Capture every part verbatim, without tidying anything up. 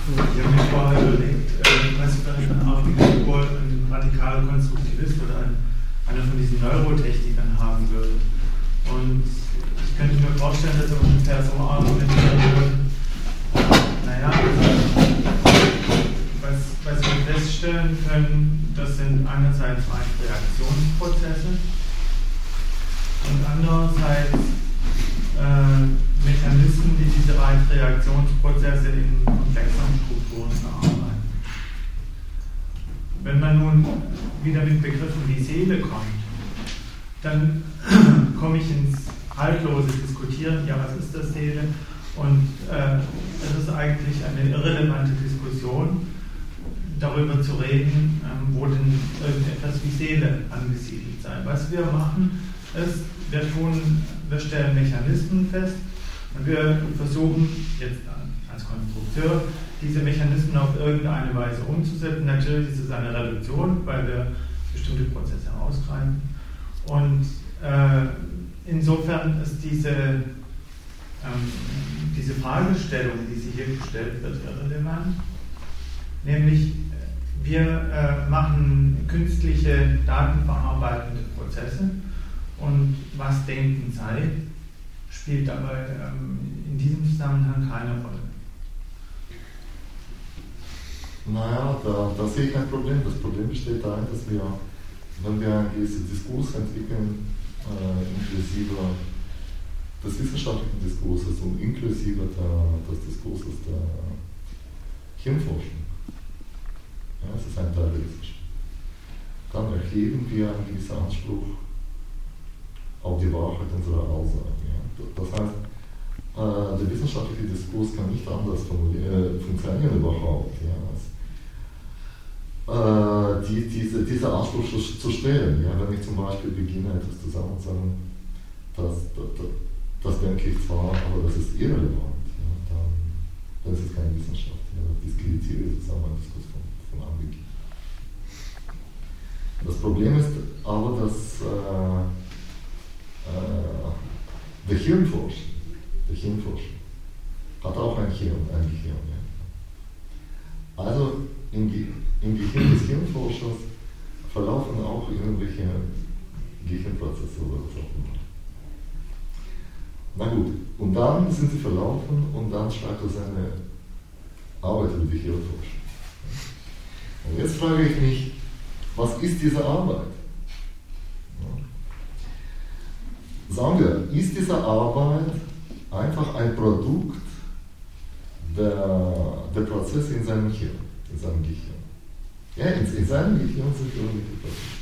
Ich habe mir vorher überlegt, äh, was vielleicht eine Art Figur ein radikaler Konstruktivist oder ein, einer von diesen Neurotechnikern haben würde. Und ich könnte mir vorstellen, dass er ungefähr so argumentieren würde. Naja, was, was wir feststellen können, das sind einerseits Reaktionsprozesse und andererseits äh, Mechanismen, die diese Reaktionsprozesse in komplexeren Strukturen verarbeiten. Wenn man nun wieder mit Begriffen wie Seele kommt, dann komme ich ins haltlose Diskutieren, ja, was ist das Seele? Und äh, es ist eigentlich eine irrelevante Diskussion, darüber zu reden, ähm, wo denn irgendetwas wie Seele angesiedelt sei. Was wir machen, ist, wir, tun, wir stellen Mechanismen fest und wir versuchen jetzt als Konstrukteur diese Mechanismen auf irgendeine Weise umzusetzen. Natürlich ist es eine Reduktion, weil wir bestimmte Prozesse herausgreifen. Und äh, insofern ist diese, ähm, diese Fragestellung, die sich hier gestellt wird, irrelevant. Nämlich, wir äh, machen künstliche datenverarbeitende Prozesse und was Denken sei, spielt dabei ähm, in diesem Zusammenhang keine Rolle. Naja, da, da sehe ich ein Problem. Das Problem besteht darin, dass wir, wenn wir einen gewissen Diskurs entwickeln, äh, inklusive des wissenschaftlichen Diskurses und inklusive der, des Diskurses der Hirnforschung, ja, es ist ein Teil der Wissenschaft, dann erheben wir einen gewissen Anspruch auf die Wahrheit unserer Aussage. Ja. Das heißt, äh, der wissenschaftliche Diskurs kann nicht anders funktionieren überhaupt. Ja. Äh, die, diese, dieser Anspruch zu, zu stellen. Ja. Wenn ich zum Beispiel beginne, etwas zusammenzusagen, das, das, das denke ich zwar, aber das ist irrelevant, ja, dann, dann ist es keine Wissenschaft. Ja. Das diskreditiere sozusagen einen Diskurs von, von Anbeginn. Das Problem ist aber, dass äh, äh, der Hirnforscher, der Hirnforscher hat auch ein Hirn, ein Gehirn. Ja. Also im, im Gehirn des Hirnforschers verlaufen auch irgendwelche Gehirnprozesse oder was auch immer. Na gut, und dann sind sie verlaufen und dann schreibt er seine Arbeit über die Hirnforschung. Und jetzt frage ich mich, was ist diese Arbeit? Ja. Sagen wir, ist diese Arbeit einfach ein Produkt der, der Prozesse in seinem Hirn, in seinem Gehirn? Ja, in, in seinem Gehirn sind irgendwelche Prozesse.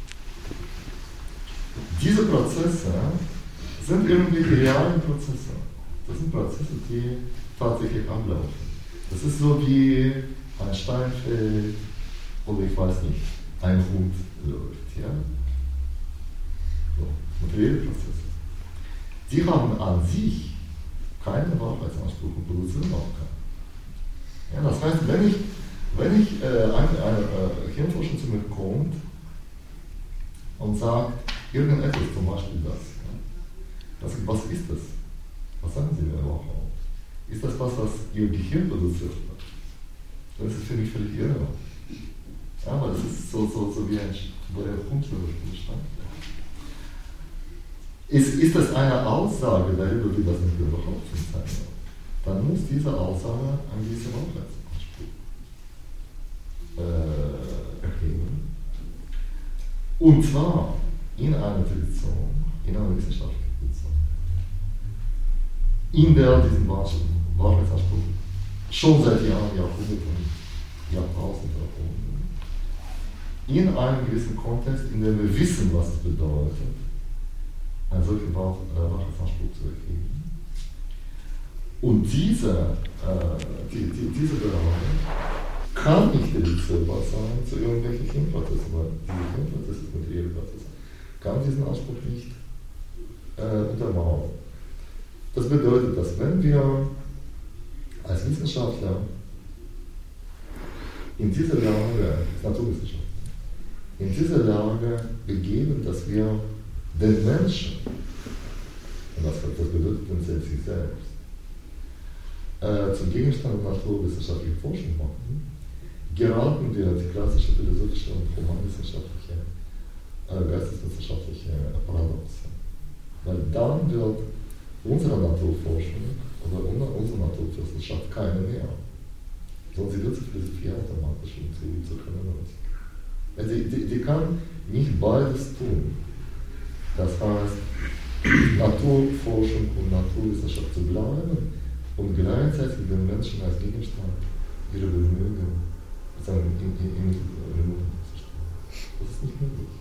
Diese Prozesse sind irgendwelche realen Prozesse. Das sind Prozesse, die tatsächlich ablaufen. Das ist so wie ein Stein fällt oder ich weiß nicht, ein Hund läuft. Ja? So, materielle Prozesse. Die haben an sich keinen Wahrheitsanspruch und produzieren auch keinen. Ja, das heißt, wenn ich, wenn ich äh, eine, eine äh, Hirnforscher zu mir kommt und sagt, irgendetwas, zum Beispiel das, ja, das, was ist das? Was sagen Sie mir überhaupt? Ist das was, was Ihr Gehirn produziert hat? Das ist für mich völlig irrelevant. Ja, aber das ist so, so, so wie ein Hund Stein. Ist, ist das eine Aussage darüber, wie das nicht überhaupt funktioniert? Dann muss diese Aussage einen gewissen Wahrheitsanspruch äh, erheben. Und zwar in einer Tradition, in einer wissenschaftlichen Tradition, in der diesen Wahrheitsanspruch schon seit Jahren, Jahrhunderten, Jahrtausenden erhoben, in einem gewissen Kontext, in dem wir wissen, was es bedeutet, einen solchen Wahrheitsanspruch zu erheben. Und diese, äh, die, die, diese Bereiche kann nicht reduzierbar sein zu irgendwelchen Hirnprozessen, weil diese Hirnprozesse sind materielle Prozesse, kann diesen Anspruch nicht äh, untermauern. Das bedeutet, dass wenn wir als Wissenschaftler in dieser Lage, Naturwissenschaftler, in dieser Lage begeben, dass wir den Menschen, und das, das bedeutet uns selbst, sich selbst, äh, zum Gegenstand der naturwissenschaftlichen Forschung machen, geraten wir die klassische philosophische und humanwissenschaftliche, äh, geisteswissenschaftliche Paradoxe. Weil dann wird unsere Naturforschung oder unsere Naturwissenschaft keine mehr. Sondern sie wird zur Philosophie automatisch und sie zur Kriminologie. Die, die, die kann nicht beides tun. Das heißt, Naturforschung und Naturwissenschaft zu bleiben und gleichzeitig den Menschen als Gegenstand ihre Bemühungen in, in, in, in zu stellen. Das ist nicht möglich.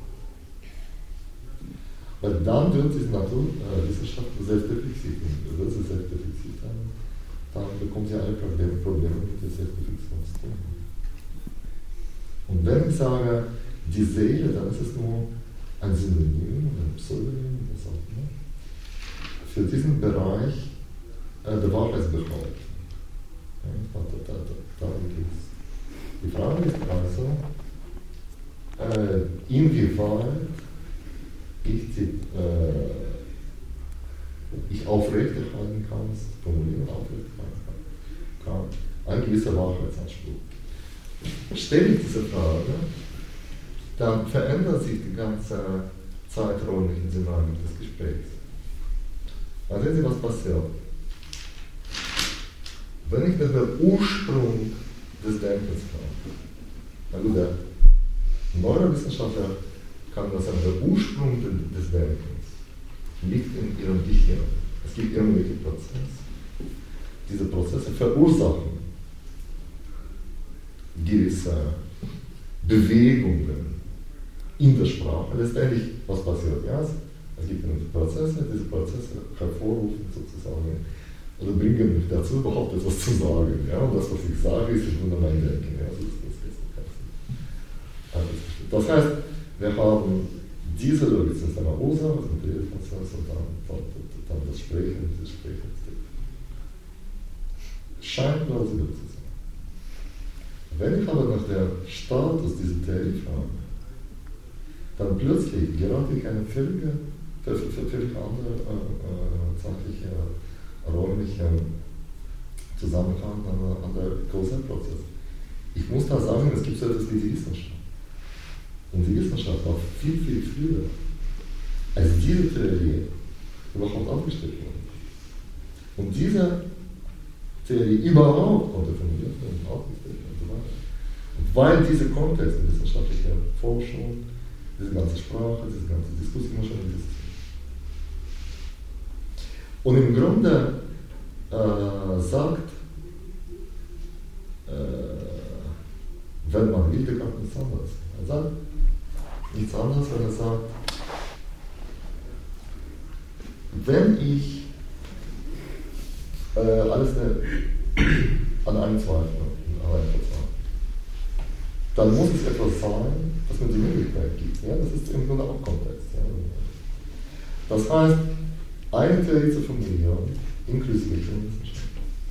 Weil dann wird diese Naturwissenschaft selbstreflexiv, wird sie selbstreflexiv sein, dann bekommt sie alle Probleme, Probleme mit der Selbstreflexion zu tun. Und wenn ich sage, die Seele, dann ist es nur ein Synonym, ein Pseudonym, was auch immer, für diesen Bereich äh, der Wahrheitsbehauptung. Ja, da, da, da, darum geht es. Die Frage ist also, äh, inwieweit ich, die, äh, ich aufrechterhalten kann, Formulierung aufrechterhalten kann, ein gewisser Wahrheitsanspruch. Stelle ich diese Frage, dann verändert sich die ganze zeiträumliche Dynamik des Gesprächs. Dann sehen Sie, was passiert. Wenn ich nach dem Ursprung des Denkens frage, na gut, der Neurowissenschaftler kann das sagen, der Ursprung des Denkens liegt in ihrem Gehirn. Es gibt irgendwelche Prozesse. Diese Prozesse verursachen gewisse Bewegungen in der Sprache. Letztendlich, was passiert? Ja, es gibt Prozesse, diese Prozesse hervorrufen sozusagen, oder bringen mich dazu, überhaupt etwas zu sagen. Ja? Und das, was ich sage, ist im Grunde mein Denken. Ja? Das, das, das, das heißt, wir haben diese Logik, das ist eine Ursache, das ist ein Redprozess und dann, dann, dann das Sprechen, das Sprechen. Scheint plausibel zu sein. Wenn ich aber nach der Status dieser Theorie frage, dann plötzlich gerate ich eine völlige, völlig andere äh, zeitliche, räumliche Zusammenhang an, an der Kausalprozess. Ich muss da sagen, es gibt so etwas wie die Wissenschaft. Und die Wissenschaft war viel, viel früher, als diese Theorie überhaupt aufgestellt wurde. Und diese Theorie überhaupt konnte formuliert werden, aufgestellt werden und so weiter. Und weil diese Kontext, die wissenschaftliche Forschung, diese ganze Sprache, diese ganze Diskussion immer schon existiert. Und im Grunde äh, sagt, äh, wenn man will, der kann nichts anderes. Er sagt nichts anderes, wenn er sagt, wenn ich äh, alles ne, an einem zweifle, allein verzweifle, dann muss es etwas sein, das mir die Möglichkeit gibt. Ja? Das ist im Grunde auch Kontext. Ja? Das heißt, eine Theorie zu formulieren, inklusive Wissenschaft,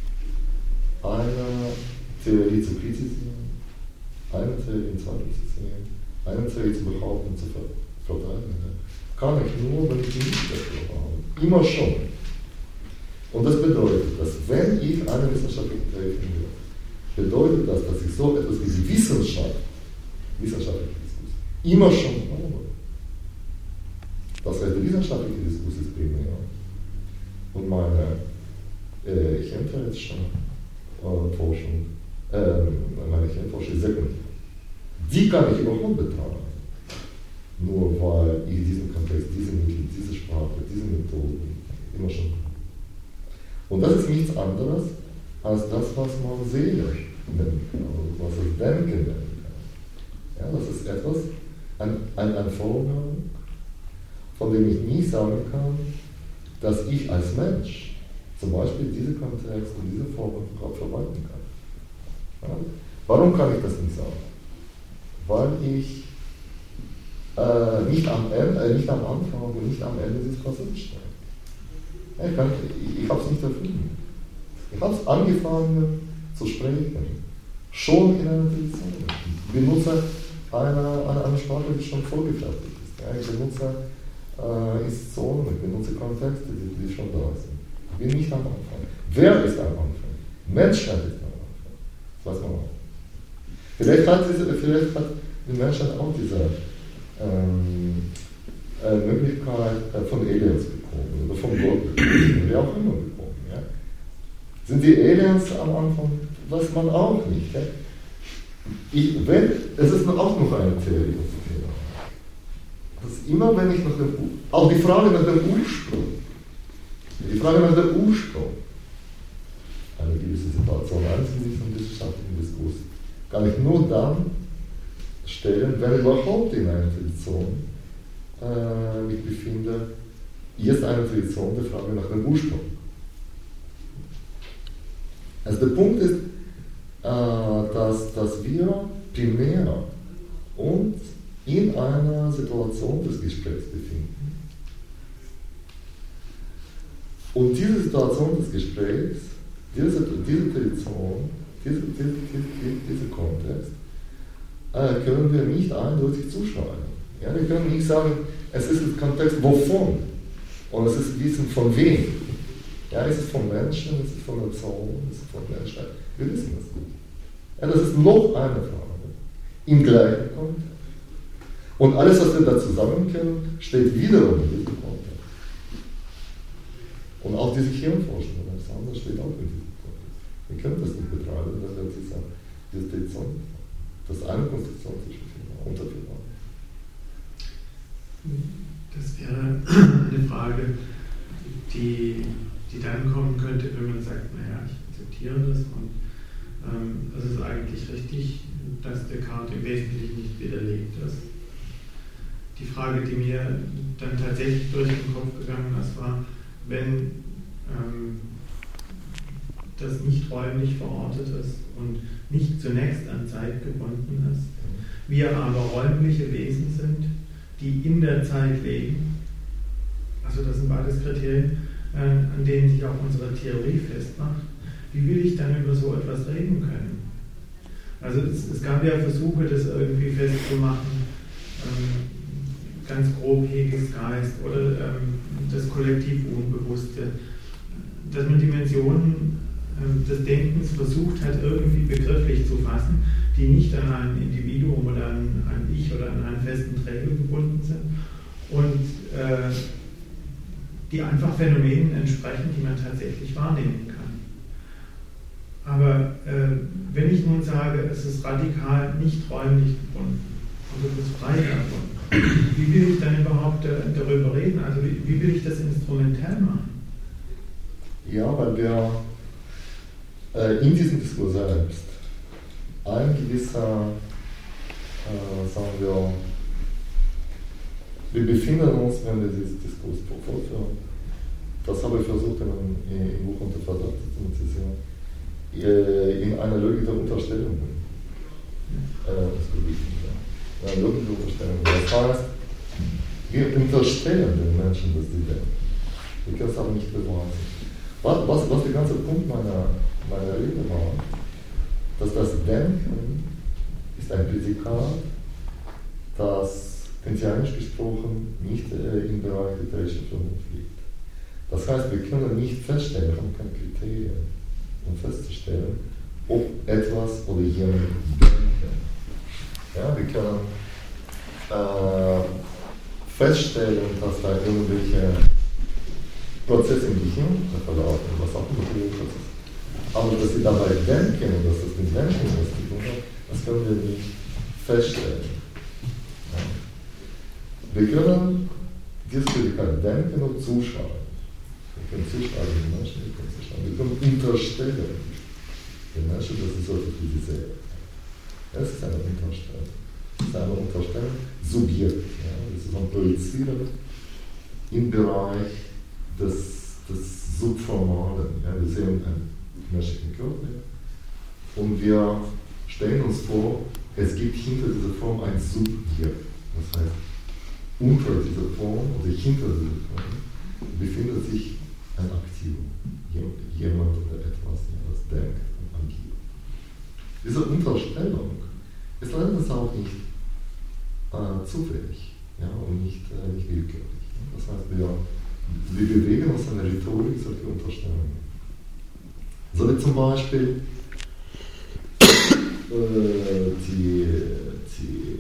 eine Theorie zu kritisieren, eine Theorie in Zweifel zu ziehen, eine Theorie zu behaupten und zu verteidigen, kann ich nur, wenn ich nicht dafür habe. Immer schon. Und das bedeutet, dass wenn ich eine wissenschaftliche Theorie finde, bedeutet das, dass ich so etwas wie die Wissenschaft, wissenschaftliche Diskurs, immer schon habe. Das heißt, der wissenschaftliche Diskurs ist primär. Und meine äh, chemische äh, Forschung, äh, meine Chemforschung ist sekundär. Die kann ich überhaupt betreiben. Nur weil ich diesen Kontext, diese Mittel, diese Sprache, diese Methoden immer schon habe. Und das ist nichts anderes als das, was man Seele nennen kann, also was das Denken nennen kann. Ja, das ist etwas, ein, ein, ein Vorgang, von dem ich nie sagen kann, dass ich als Mensch zum Beispiel diese Kontext und diese Formen verwalten kann. Ja? Warum kann ich das nicht sagen? Weil ich äh, nicht, am Ende, äh, nicht am Anfang und nicht am Ende dieses Prozesses stehe. Ja, ich ich, ich habe es nicht erfunden. Ich habe es angefangen zu sprechen, schon in einer Tradition. Ich benutze eine, eine, eine Sprache, die schon vorgefertigt ist. Ja? Ich benutze äh, Institutionen, ich benutze Kontexte, die, die schon da sind. Ich bin nicht am Anfang. Wer ist am Anfang? Menschheit ist am Anfang. Das weiß man auch. Vielleicht hat, diese, vielleicht hat die Menschheit auch diese ähm, äh, Möglichkeit äh, von Aliens bekommen oder von Gott bekommen, wer auch immer bekommen. Ja? Sind die Aliens am Anfang? Weiß man auch nicht. Ja? Ich, wenn, es ist auch noch eine Theorie. Dass immer wenn ich nach dem, auch die Frage nach dem Ursprung, die Frage nach dem Ursprung, eine gewisse Situation eines in diesem wissenschaftlichen Diskurs, kann ich nur dann stellen, wenn überhaupt in einer Tradition äh, mich befinde, jetzt eine Tradition der Frage nach dem Ursprung. Also der Punkt ist, äh, dass, dass wir primär uns in einer Situation des Gesprächs befinden. Und diese Situation des Gesprächs, diese, diese Tradition, diese, diese, diese, dieser Kontext, äh, können wir nicht eindeutig zuschreiben. Ja, wir können nicht sagen, es ist ein Kontext wovon, und es ist Wissen von wem. Ja, ist es von Menschen, ist es von Nationen, ist es von Menschheit? Wir wissen das nicht. Ja, das ist noch eine Frage. Im gleichen Kontext. Und alles, was wir da zusammenkennen, steht wiederum in diesem Kontext. Und auch diese Hirnforschung, alles andere steht auch in diesem Kontext. Wir können das nicht betreiben, wenn wir diese, diese Tradition, das ist eine Konstruktion zwischen Firma und der Firma. Das wäre eine Frage, die, die dann kommen könnte, wenn man sagt, naja, ich akzeptiere das und ähm, es ist eigentlich richtig, dass Descartes im Wesentlichen nicht widerlegt ist. Die Frage, die mir dann tatsächlich durch den Kopf gegangen ist, war, wenn ähm, das nicht räumlich verortet ist und nicht zunächst an Zeit gebunden ist, wir aber räumliche Wesen sind, die in der Zeit leben, also das sind beides Kriterien, äh, an denen sich auch unsere Theorie festmacht, wie will ich dann über so etwas reden können? Also es, es gab ja Versuche, das irgendwie festzumachen, ähm, ganz grob Hegels Geist oder ähm, das kollektiv Unbewusste, dass man Dimensionen ähm, des Denkens versucht hat, irgendwie begrifflich zu fassen, die nicht an ein Individuum oder an ein Ich oder an einen festen Träger gebunden sind und äh, die einfach Phänomenen entsprechen, die man tatsächlich wahrnehmen kann. Aber äh, wenn ich nun sage, es ist radikal nicht räumlich gebunden und es ist frei davon, wie will ich dann überhaupt äh, darüber reden? Also wie, wie will ich das instrumentell machen? Ja, weil wir äh, in diesem Diskurs selbst ein gewisser, äh, sagen wir, wir befinden uns, wenn wir diesen Diskurs fortführen, das habe ich versucht im, im Buch unter Verdacht zu thematisieren, in einer Logik der Unterstellung. Äh, das ist wichtig, ja. In einer Logik der Unterstellung. Das heißt, wir unterstellen den Menschen, dass sie denken. Wir können es aber nicht beweisen. Was, was, was der ganze Punkt meiner, meiner Rede war, dass das Denken ist ein Prädikat, das kantianisch gesprochen nicht äh, im Bereich der theoretischen Vernunft liegt. Das heißt, wir können nicht feststellen, wir haben keine Kriterien, um festzustellen, ob etwas oder jemand denken. Ja, wir können äh, feststellen, dass da irgendwelche Prozesse im Gehirn verlaufen, was auch ein Prozess. Aber dass sie dabei denken und dass das mit Menschen was zu tun hat, das können wir nicht feststellen. Ja. Wir können dieses Prädikat denken und zuschreiben. Wir können zuschreiben den Menschen, wir können zuschreiben. Wir können unterstellen den Menschen, dass sie so etwas wie sie sehen. Das ist eine Unterstellung. Das ist eine Unterstellung Subjekt. Ja. Das ist ein Projizieren im Bereich des, des Subformalen. Ja. Wir sehen einen menschlichen Körper und wir stellen uns vor, es gibt hinter dieser Form ein Subjekt. Das heißt, unter dieser Form oder hinter dieser Form befindet sich ein Aktivum, jemand oder etwas, das denkt und agiert. Diese Unterstellung ist leider auch nicht äh, zufällig, ja, und nicht, äh, nicht willkürlich. Das heißt, wir, wir bewegen uns in der Rhetorik solche Unterstellungen. So wie zum Beispiel äh, die, die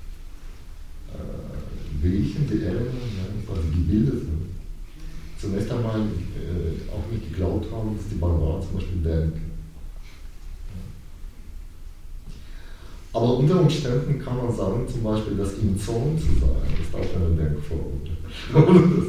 äh, Griechen, die Elben, ja, quasi Gebildeten, zunächst einmal äh, auch nicht geglaubt haben, dass die Barbaren zum Beispiel denken. Aber unter Umständen kann man sagen, zum Beispiel, dass im Zorn zu sein, ist auch eine Denkvorurteil.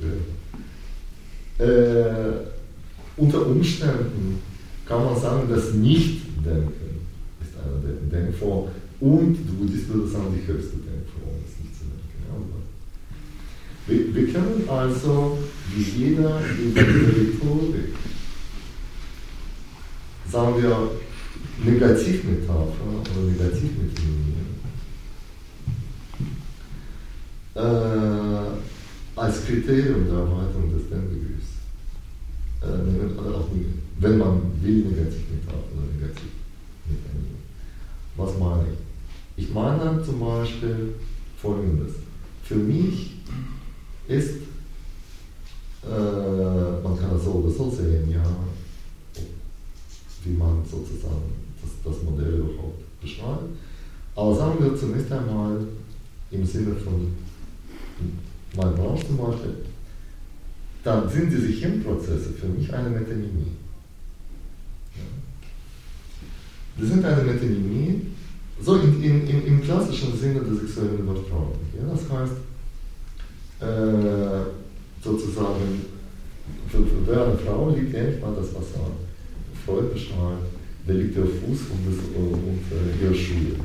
äh, unter Umständen kann man sagen, dass Nicht-Denken ist eine Denkform und der Buddhist würde sagen, die höchste Denkform ist nicht zu denken. Ja, wir, wir können also, wie jeder in der Rhetorik, sagen wir, Negativmetapher oder Negativmethoden äh, als Kriterium der Erweiterung des Denkbegriffs äh, oder auch, wenn man will, Negativmetapher oder Negativmethoden. Was meine ich? Ich meine zum Beispiel Folgendes. Für mich ist, äh, man kann das so oder so sehen, ja, wie man sozusagen das, das Modell überhaupt beschreibt. Aber sagen wir zunächst einmal im Sinne von meinem Branche zum Beispiel, dann sind diese Hirnprozesse für mich eine Metonymie. Ja. Die sind eine Metonymie, so in, in, in, im klassischen Sinne der sexuellen Übertragung. Ja. Das heißt, äh, sozusagen, für, für wer eine Frau liegt, ähnlich mal das, was er Freud beschreibt, der liegt auf Fuß und, das, und äh, ihre Schuhe.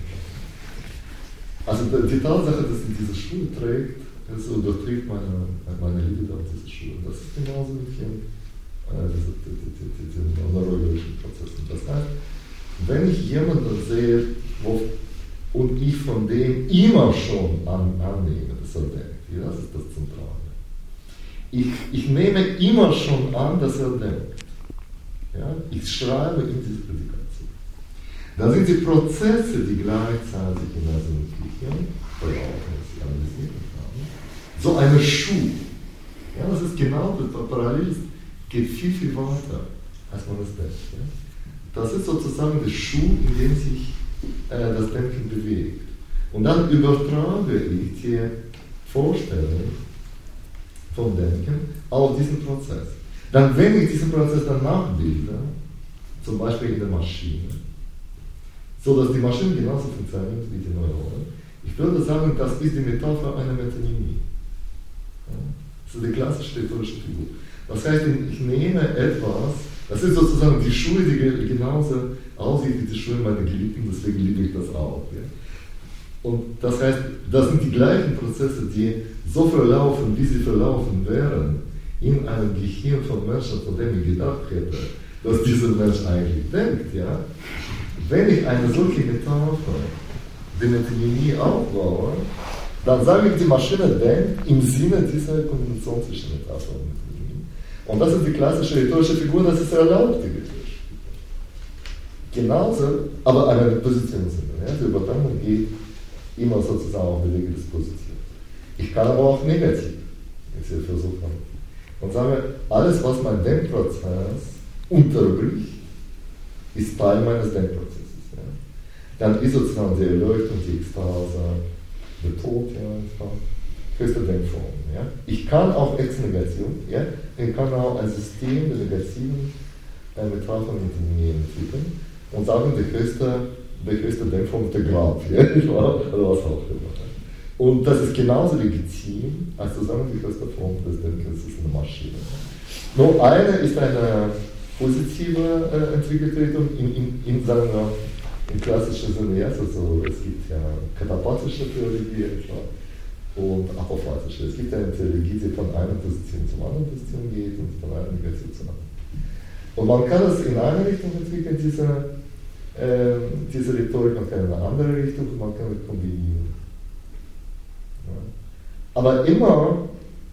Also die Tatsache, dass sie diese Schuhe trägt, also durchträgt meine, meine Liebe auf diese Schuhe. Das ist genauso wie hier äh, diese, die, die, die, die neurologischen Prozesse. Das heißt, wenn ich jemanden sehe, wo, und ich von dem immer schon an, annehme, dass er denkt, ja, das ist das Zentrale. Ich, ich nehme immer schon an, dass er denkt. Ja, ich schreibe in diese Prädikation. Da sind die Prozesse, die gleichzeitig in unserem Gehirn verlaufen, die Sie analysiert haben, so eine Schuh. Ja, das ist genau das, parallel geht viel, viel weiter, als man es denkt. Ja. Das ist sozusagen der Schuh, in dem sich äh, das Denken bewegt. Und dann übertrage ich die Vorstellung vom Denken auf diesen Prozess. Dann, wenn ich diesen Prozess dann nachbilde, zum Beispiel in der Maschine, so dass die Maschine genauso funktioniert wie die Neuronen, ich würde sagen, das ist die Metapher einer Metonymie. Ja? Das ist die klassische rhetorische Figur. Das heißt, ich nehme etwas, das ist sozusagen die Schuhe, die genauso aussieht wie die Schuhe meiner Geliebten, deswegen liebe ich das auch. Ja? Und das heißt, das sind die gleichen Prozesse, die so verlaufen, wie sie verlaufen wären, in einem Gehirn von Menschen, von dem ich gedacht hätte, dass dieser Mensch eigentlich denkt. Ja? Wenn ich eine solche Metapher, die Metonymie aufbaue, dann sage ich, die Maschine denkt im Sinne dieser Kombination zwischen Metapher und Metonymie. Und das ist die klassische rhetorische Figur, das ist erlaubt, die rhetorische Figur. Genauso, aber eine Positionssinne. Ja? Die Übertragung geht immer sozusagen auf die Wege des Positiven. Ich kann aber auch negativ jetzt hier versuchen. Und sage, alles, was mein Denkprozess unterbricht, ist Teil meines Denkprozesses. Ja. Dann ist sozusagen die Erleuchtung, die Ekstase, der Tod, ja, höchste Denkform. Ja. Ich kann auch Ex-Negation, ja, ich kann auch ein System der negativen äh, Metaphern mit mir entwickeln und sagen, die höchste, die höchste Denkform ist der Grab, ja, oder was auch immer. Und das ist genauso legitim, als zu sagen, die höchste Form des Denkens ist eine Maschine. Nur eine ist eine positive äh, entwickelte Richtung in, in, in seiner im klassischen Sinne. Ja, also, es gibt ja katapathische Theologie etwa und apophatische. Es gibt eine Theologie, die von einer Position zur anderen Position geht und von einer Negation zur anderen. Und man kann es in eine Richtung entwickeln, diese, äh, diese Rhetorik, man kann in eine andere Richtung und man kann es kombinieren. Aber immer,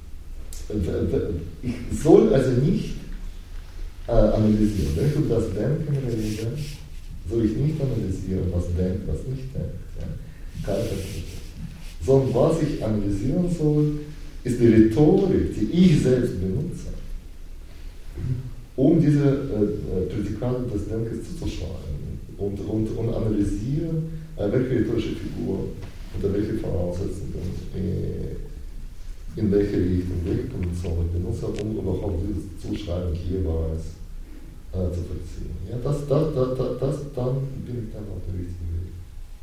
ich soll also nicht äh, analysieren. Wenn ich über das Denken rede, soll ich nicht analysieren, was denkt, was nicht denkt. Ja? Kann ich das nicht. Sondern was ich analysieren soll, ist die Rhetorik, die ich selbst benutze, um diese äh, Prädikate des Denkens zuzuschreiben und, und, und analysieren, äh, welche rhetorische Figur unter welche Voraussetzungen äh, in welche Richtung, welche Konvention ich benutze, um überhaupt dieses Zuschreiben jeweils äh, zu vollziehen. Ja, das, das, das, das, das, dann bin ich dann auf dem richtigen Weg.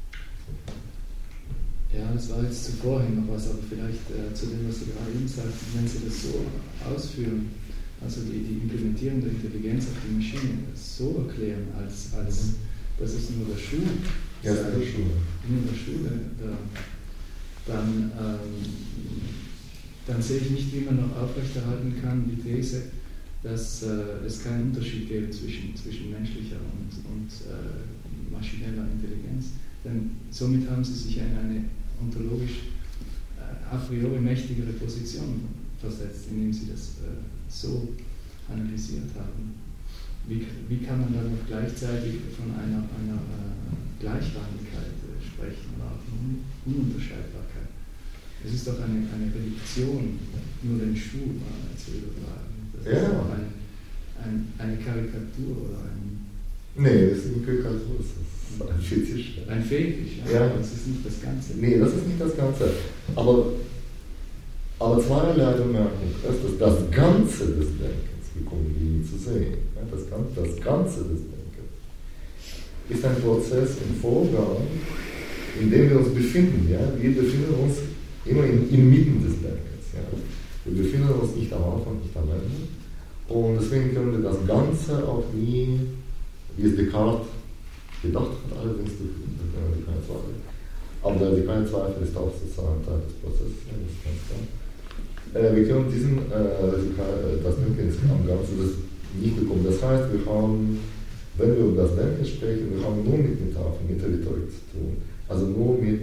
Ja, das war jetzt zuvor hin noch was, aber vielleicht äh, zu dem, was Sie gerade eben sagten, wenn Sie das so ausführen, also die, die Implementierung der Intelligenz auf die Maschine, das so erklären, als, als das ist nur der Schuh, ja, das ist der Schuh. nur der Schuh, der, dann, ähm, dann sehe ich nicht, wie man noch aufrechterhalten kann, die These, dass äh, es keinen Unterschied gäbe zwischen, zwischen menschlicher und, und äh, maschineller Intelligenz. Denn somit haben Sie sich in eine ontologisch äh, a priori mächtigere Position versetzt, indem Sie das äh, so analysiert haben. Wie, wie kann man dann noch gleichzeitig von einer, einer äh, Gleichrangigkeit äh, sprechen oder auch von Ununterscheidbarkeit? Es ist doch eine, eine Reduktion, nur den Schuh äh, zu übertragen. Das ja. ist doch ein, ein, eine Karikatur oder ein... Nee, das ist eine Karikatur, das ist ein Fetisch. Ein Fetisch, ja. ja. Das ist nicht das Ganze. Nee, das ist nicht das Ganze. Aber, aber zweierlei Bemerkung. Erstens, das Ganze des Denkens bekommen wir nie zu sehen. Das Ganze, das Ganze des Denkens ist ein Prozess im Vorgang, in dem wir uns befinden. Ja? Wir befinden uns immer in, inmitten des Denkens. Ja? Wir befinden uns nicht am Anfang, nicht am Ende. Und deswegen können wir das Ganze auch nie, wie es Descartes gedacht hat, allerdings durch keine Zweifel. Aber der keine Zweifel ist auch sozusagen Teil des Prozesses. Ja, das ist ganz klar. Äh, wir können diesen, äh, das Denken am Ganzen das nicht bekommen. Das heißt, wir haben, wenn wir über das Denken sprechen, wir haben nur mit Metaphern, mit der Rhetorik zu tun. Also nur mit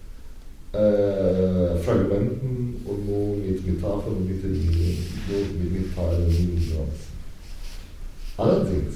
äh, Fragmenten und nur mit Metaphern und mit Linien, nur mit Mitteilen und Nuancen. Allerdings,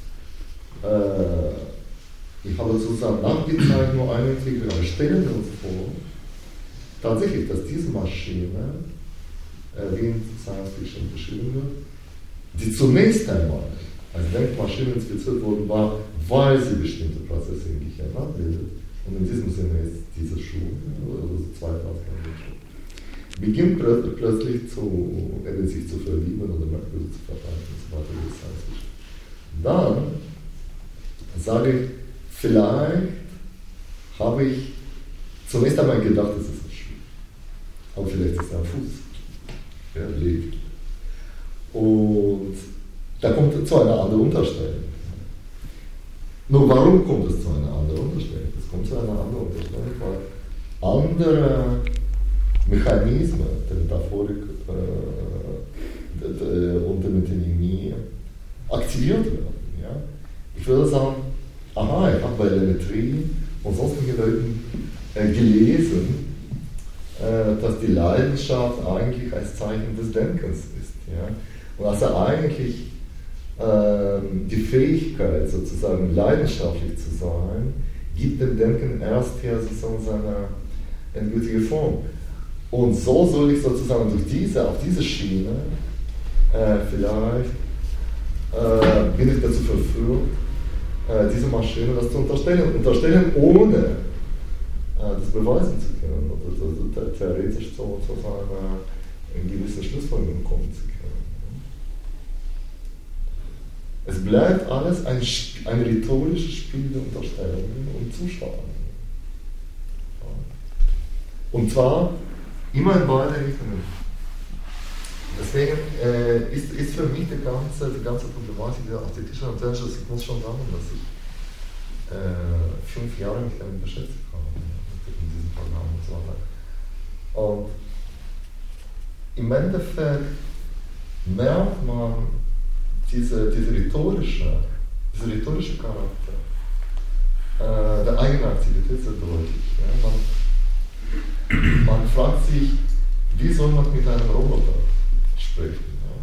äh, ich habe sozusagen nachgezeigt, nur eine Entwicklung, aber stellen wir uns vor, tatsächlich, dass diese Maschine, äh, wie in Science Fiction beschrieben wird, die zunächst einmal als Denkmaschine inspiziert worden war, weil sie bestimmte Prozesse im Gehirn abbildet. Und in diesem Sinne ist diese Schuh, also zweitklassige Schuh, beginnt plötzlich, plötzlich zu, äh, sich zu verlieben oder merkwürdig zu verhalten und so weiter, wie Science Fiction. Dann sage ich, vielleicht habe ich zunächst einmal gedacht, es ist ein Schuh. Aber vielleicht ist es ein Fuß. Der lebt. Und da kommt es zu einer anderen Unterstellung. Nur warum kommt es zu einer anderen Unterstellung? Es kommt zu einer anderen Unterstellung, weil andere Mechanismen der Metaphorik äh, und der Metonymie aktiviert werden. Ja? Ich würde sagen, aha, ich habe bei Lemetrie und sonstigen Leuten äh, gelesen, äh, dass die Leidenschaft eigentlich als Zeichen des Denkens ist. Ja? Und also eigentlich äh, die Fähigkeit, sozusagen leidenschaftlich zu sein, gibt dem Denken erst her sozusagen seine endgültige Form. Und so soll ich sozusagen durch diese, auf diese Schiene äh, vielleicht äh, bin ich dazu verführt, diese Maschine das zu unterstellen, unterstellen ohne äh, das beweisen zu können oder so, so, theoretisch zu, zu einer in gewissen Schlussfolgerung kommen zu können. Es bleibt alles ein, ein rhetorisches Spiel der Unterstellungen und Zuschauungen. Und zwar immer in beide Richtungen. Deswegen äh, ist, ist für mich die ganze, die ganze Problematik der Artificial Intelligence, ich muss schon sagen, dass ich äh, fünf Jahre mich damit beschäftigt habe, in diesem Programm und so weiter. Und im Endeffekt merkt man diese, diese rhetorische, diese rhetorische Charakter äh, der eigenen Aktivität sehr deutlich. Ja? Man, man fragt sich, wie soll man mit einem Roboter sprechen. Ja.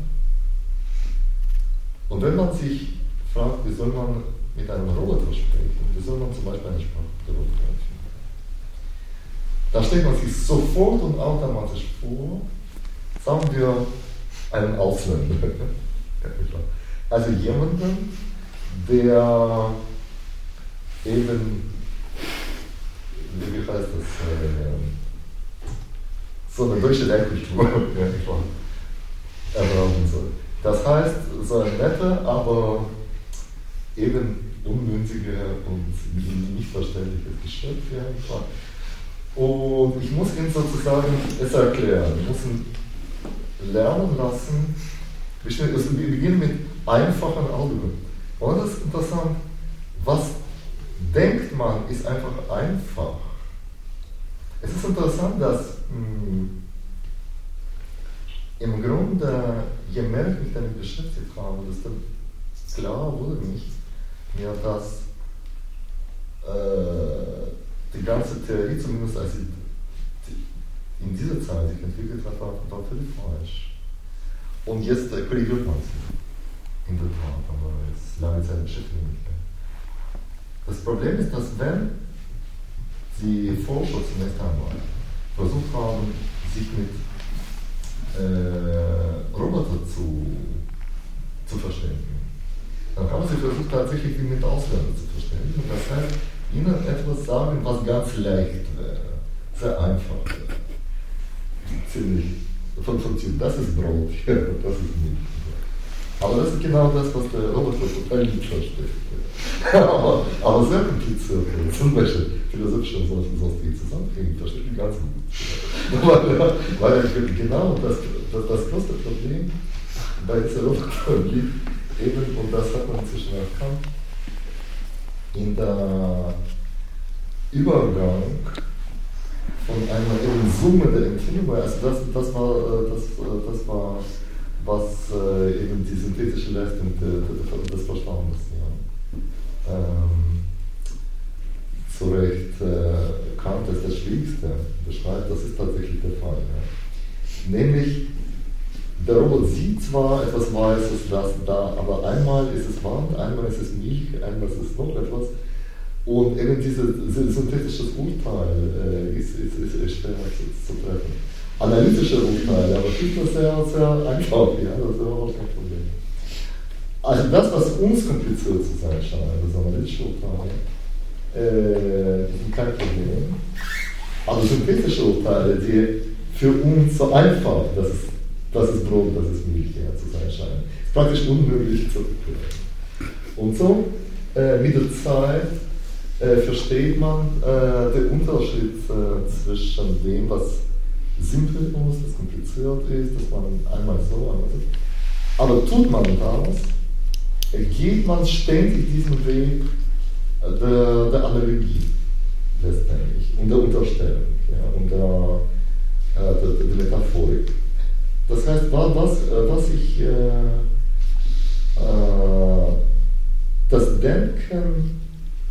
Und wenn man sich fragt, wie soll man mit einem Roboter sprechen, wie soll man zum Beispiel eine Sprachsteuerung finden, da stellt man sich sofort und automatisch vor, sagen wir, einen Ausländer, Also jemanden, der eben, wie heißt das, äh, so eine deutsche Lehrkultur erlauben soll. Das heißt, so ein netter, aber eben unmündiger und nicht verständliches Geschöpf. Ja. Und ich muss ihm sozusagen es erklären. Ich muss ihn lernen lassen. Also wir beginnen mit einfachen Algorithmen. Und das ist interessant. Was denkt man, ist einfach einfach. Es ist interessant, dass mh, im Grunde, je mehr ich mich damit beschäftigt habe, desto klar wurde mich, mir, dass äh, die ganze Theorie, zumindest als sie in dieser Zeit sich entwickelt hat, war, war völlig falsch. Und jetzt äh, korrigiert man sie. In der Tat, aber jetzt lange Zeit beschäftigt mich. Das Problem ist, dass wenn die Forscher zunächst einmal versucht haben, sich mit äh, Robotern zu, zu verständigen, dann haben sie versucht, tatsächlich die mit Ausländern zu verständigen. Das heißt, ihnen etwas sagen, was ganz leicht wäre, sehr einfach wäre. Ziemlich von funktioniert. Das ist Brot, ja, das ist Milch. Aber das ist genau das, was der Roboter total nicht versteht. aber, aber sehr kompliziert. Zum Beispiel philosophische und sonstige Zusammenhänge versteht die ganz gut. weil, weil genau das, das, das größte Problem bei dieser Roboter liegt eben, und das hat man inzwischen erkannt, in der Übergang von einer eben Summe der Empfindungen. Also das, das, war, das, das war, was äh, eben die synthetische Leistung de, de, des Verstandes ja, ähm, zu Recht äh, Kant als das Schwierigste beschreibt. Das ist tatsächlich der Fall. Ja. Nämlich, der Robot sieht zwar etwas Weißes, das da, aber einmal ist es Wand, einmal ist es Milch, einmal ist es noch etwas. Und eben dieses synthetische Urteil äh, ist, ist, ist, ist schwer zu treffen. Analytische Urteile, aber das ist sehr, sehr einfach, ja, das ist überhaupt kein Problem. Also das, was uns kompliziert zu sein scheint, das analytische Urteile, äh, sind kein Problem. Aber synthetische Urteile, die für uns so einfach, das ist, das ist Brot, das ist Milch, ja, zu sein scheint, ist praktisch unmöglich zu erklären. Und so, äh, mit der Zeit, Äh, versteht man äh, den Unterschied äh, zwischen dem, was simpel ist, was kompliziert ist, dass man einmal so, einmal so. Aber tut man das, äh, geht man ständig diesen Weg äh, der, der Analogie letztendlich und der Unterstellung ja, und der, äh, der, der Metaphorik. Das heißt, was, was ich äh, äh, das Denken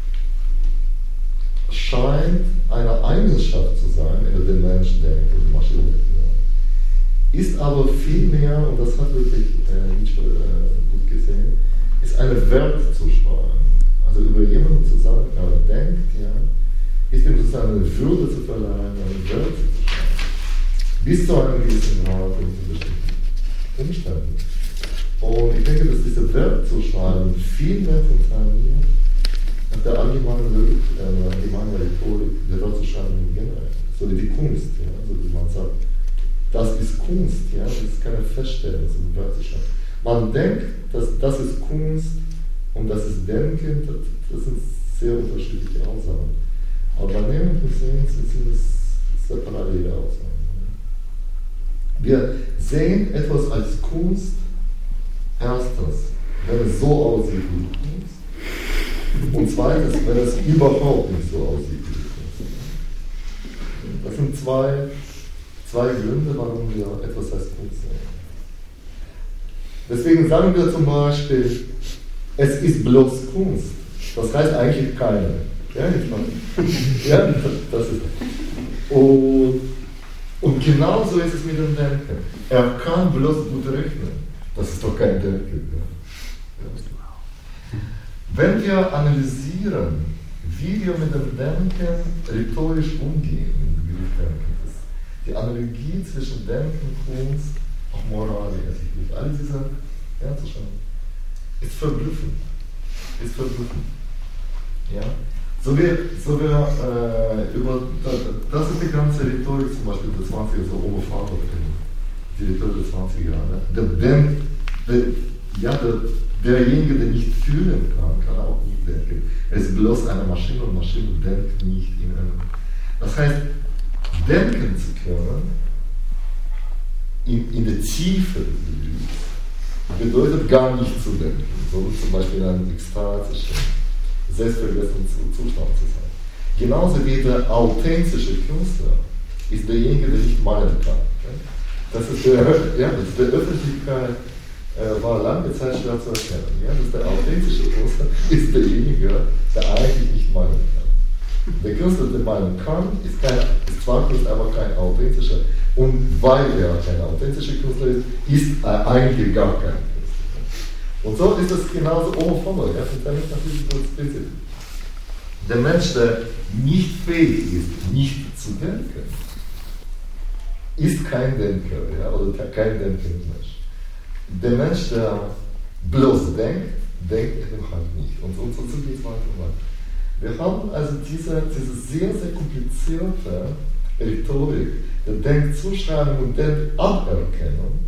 scheint eine Eigenschaft zu sein, in der der Mensch denkt, die Maschine denkt. Ist aber vielmehr, und das hat wirklich äh, Nietzsche äh, gut gesehen, ist eine Wertzuschreibung. Also über jemanden zu sagen, er denkt, ja, ist ihm sozusagen eine Würde zu verleihen, eine Wert zu schreiben. Bis zu einem gewissen Grad und zu bestimmten Umständen. Und ich denke, dass diese Wertzuschreibung viel mehr funktioniert, nach der allgemeinen Logik, äh, allgemeine Rhetorik der Wertzuschreibung generell, so wie die Kunst, ja, so wie man sagt, das ist Kunst, ja, das ist keine Feststellung, so wie Wertzuschreibung. Man denkt, dass das ist Kunst und das ist Denken, das, das sind sehr unterschiedliche Aussagen. Aber bei Nehmen gesehen sind es sehr parallele Aussagen. Wir sehen etwas als Kunst, erstens, wenn es so aussieht wie Kunst, und zweitens, wenn es überhaupt nicht so aussieht wie Kunst. Das sind zwei, zwei Gründe, warum wir etwas als Kunst sehen. Deswegen sagen wir zum Beispiel, es ist bloß Kunst. Das heißt eigentlich keine. Ja, ich meine, ja, das ist. Und, und genauso ist es mit dem Denken. Er kann bloß gut rechnen. Das ist doch kein Denken. Ja. Wenn wir analysieren, wie wir mit dem Denken rhetorisch umgehen, die Analogie zwischen Denken, Kunst, auch Moral, all diese, ja, zu schauen. ist verblüffend. Ist verblüffend. Ja? So wir, so wir äh, über, das ist die ganze Rhetorik zum Beispiel der zwanziger, so Homo Faber, die Rhetorik der zwanziger Jahre. Der, der, der, ja, der, derjenige, der nicht fühlen kann, kann auch nicht denken. Es ist bloß eine Maschine und Maschine denkt nicht in einem. Das heißt, denken zu können, in, in der Tiefe bedeutet gar nicht zu denken, sondern zum Beispiel in einem ekstatischen, selbstvergessenen Zustand zu sein. Genauso wie der authentische Künstler ist derjenige, der nicht malen kann. Das ist der, ja, das ist der Öffentlichkeit äh, war lange Zeit schwer zu erkennen. Ja? Das ist der authentische Künstler ist derjenige, der eigentlich nicht malen kann. Der Künstler, der malen kann, ist, kein, ist zwar Künstler, aber kein authentischer. Und weil er kein authentischer Künstler ist, ist er eigentlich gar kein Künstler. Und so ist es genauso Homo Faber. Ja? Der Mensch, der nicht fähig ist, nicht zu denken, ist kein Denker, ja? Oder kein denkender Mensch. Der Mensch, der bloß denkt, denkt eben halt nicht. Und, und so geht es weiter und weiter. Wir haben also diese, diese sehr, sehr komplizierte Rhetorik der Denkzuschreibung und Denkaberkennung.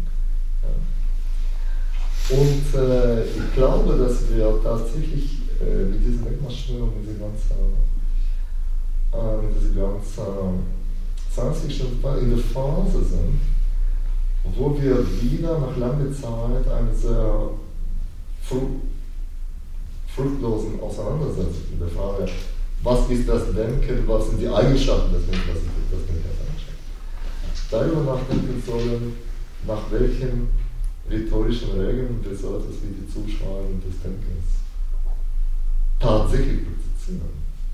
Ja. Und äh, ich glaube, dass wir tatsächlich äh, mit dieser Wegmarschierung, mit dieser ganzen, äh, mit dieser ganzen Science-Fiction in der Phase sind, wo wir wieder nach langer Zeit eine sehr fru fruchtlosen Auseinandersetzung mit der Frage, was ist das Denken, was sind die Eigenschaften des Denkens, was ist das Denken als Eigenschaft. Darüber nachdenken sollen, nach welchen rhetorischen Regeln wir so etwas wie die Zuschreibung des Denkens tatsächlich praktizieren.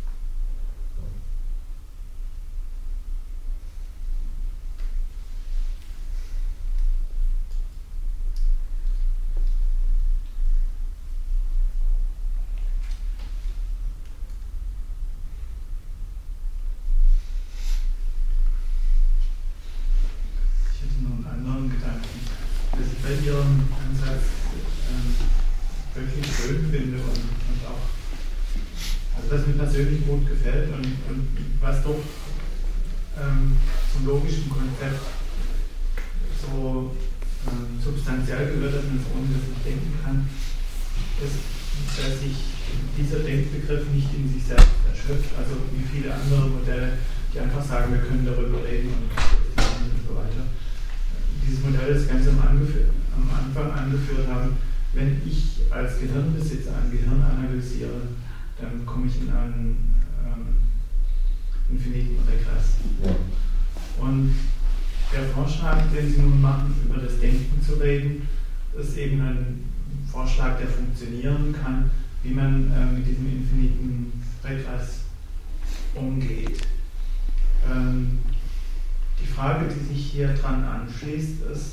Persönlich gut gefällt und, und was doch ähm, zum logischen Konzept so ähm, substanziell gehört, dass man es ohne das nicht denken kann, ist, dass sich dieser Denkbegriff nicht in sich selbst erschöpft, also wie viele andere Modelle, die einfach sagen, wir können darüber reden und, und so weiter. Dieses Modell, das ganz am, am Anfang angeführt haben, wenn ich als Gehirnbesitzer ein Gehirn analysiere, dann komme ich in einen ähm, infiniten Regress. Ja. Und der Vorschlag, den Sie nun machen, über das Denken zu reden, ist eben ein Vorschlag, der funktionieren kann, wie man äh, mit diesem infiniten Regress umgeht. Ähm, die Frage, die sich hier dran anschließt, ist,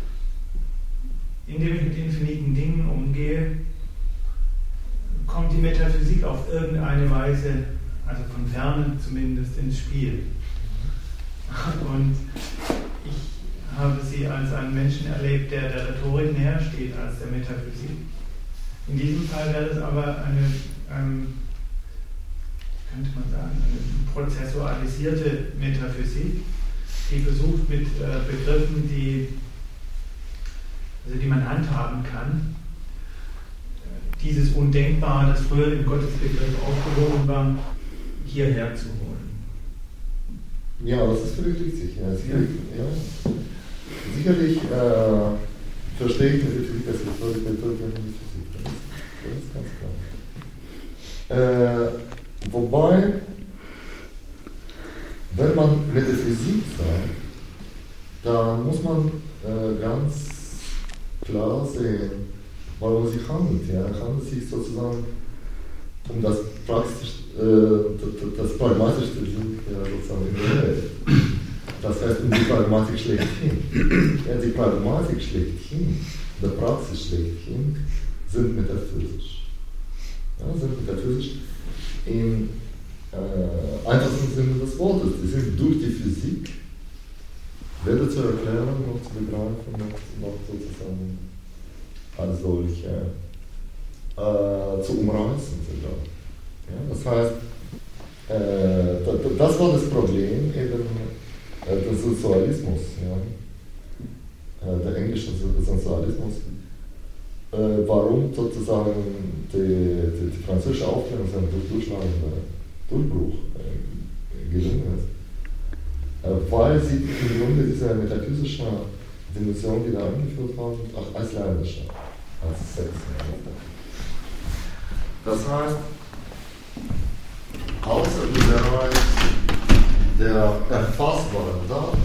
indem ich mit infiniten Dingen umgehe, kommt die Metaphysik auf irgendeine Weise, also von Ferne zumindest, ins Spiel. Und ich habe sie als einen Menschen erlebt, der der Rhetorik näher steht als der Metaphysik. In diesem Fall wäre es aber eine, ähm, könnte man sagen, eine prozessualisierte Metaphysik, die versucht mit äh, Begriffen, die, also die man handhaben kann, dieses Undenkbare, das früher im Gottesbegriff aufgehoben war, hierher zu holen. Ja, das ist völlig richtig. Ja, sicherlich ja. sicherlich äh, verstehe ich natürlich das Rhetorik der Physik. Das ist ganz klar. Äh, wobei, wenn man Metaphysik sagt, dann muss man äh, ganz klar sehen, worum es sich handelt. Ja. Es handelt sich sozusagen um das, Praxis, äh, das, das pragmatische Ding ja, sozusagen in der Welt. Das heißt, um die Pragmatik schlechthin. Ja, die Pragmatik schlechthin, die Praxis schlechthin, sind metaphysisch. Ja, sind metaphysisch im äh, einfachsten Sinne des Wortes. Die sind durch die Physik weder zu erklären, noch zu begreifen, noch, noch sozusagen als solche äh, zu umreißen sogar. Ja, das heißt, äh, das war das Problem eben äh, des Sozialismus, ja, äh, der englische Sozialismus. Äh, warum sozusagen die, die, die französische Aufklärung seinen durchschlagenden Durchbruch äh, gelungen ist. Äh, weil sie im Grunde diese metaphysische Dimension wieder eingeführt haben, auch als Lernische, als Sex. Das heißt, außer dem Bereich der erfassbaren Daten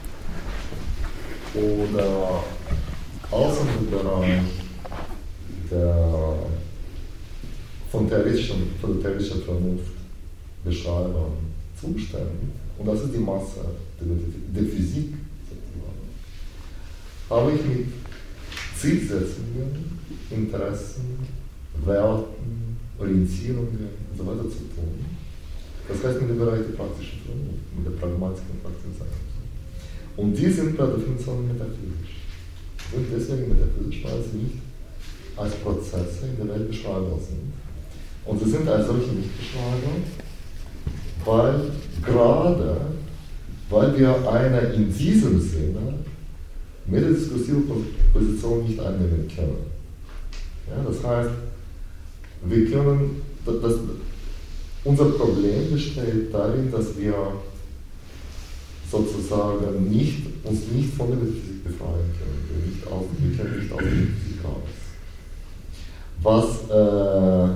oder außer dem Bereich der von theoretischer, von theoretischer Vernunft beschreibaren Zuständen, und das ist die Masse der, der Physik, habe ich mit Zielsetzungen, Interessen, Werten, Orientierungen und so weiter zu tun. Das heißt mit dem Bereich der praktischen Vernunft, mit der pragmatischen Praxisseite. Und die sind per Definition metaphysisch. Sie sind deswegen metaphysisch, weil sie nicht als Prozesse in der Welt beschreibbar sind. Und sie sind als solche nicht beschreibbar, weil gerade, weil wir eine in diesem Sinne metadiskursive Position nicht annehmen können. Ja, das heißt, wir können, das, das, unser Problem besteht darin, dass wir sozusagen nicht, uns nicht von der Metaphysik befreien können. Wir, nicht aus, wir können nicht aus der Metaphysik raus. Was äh,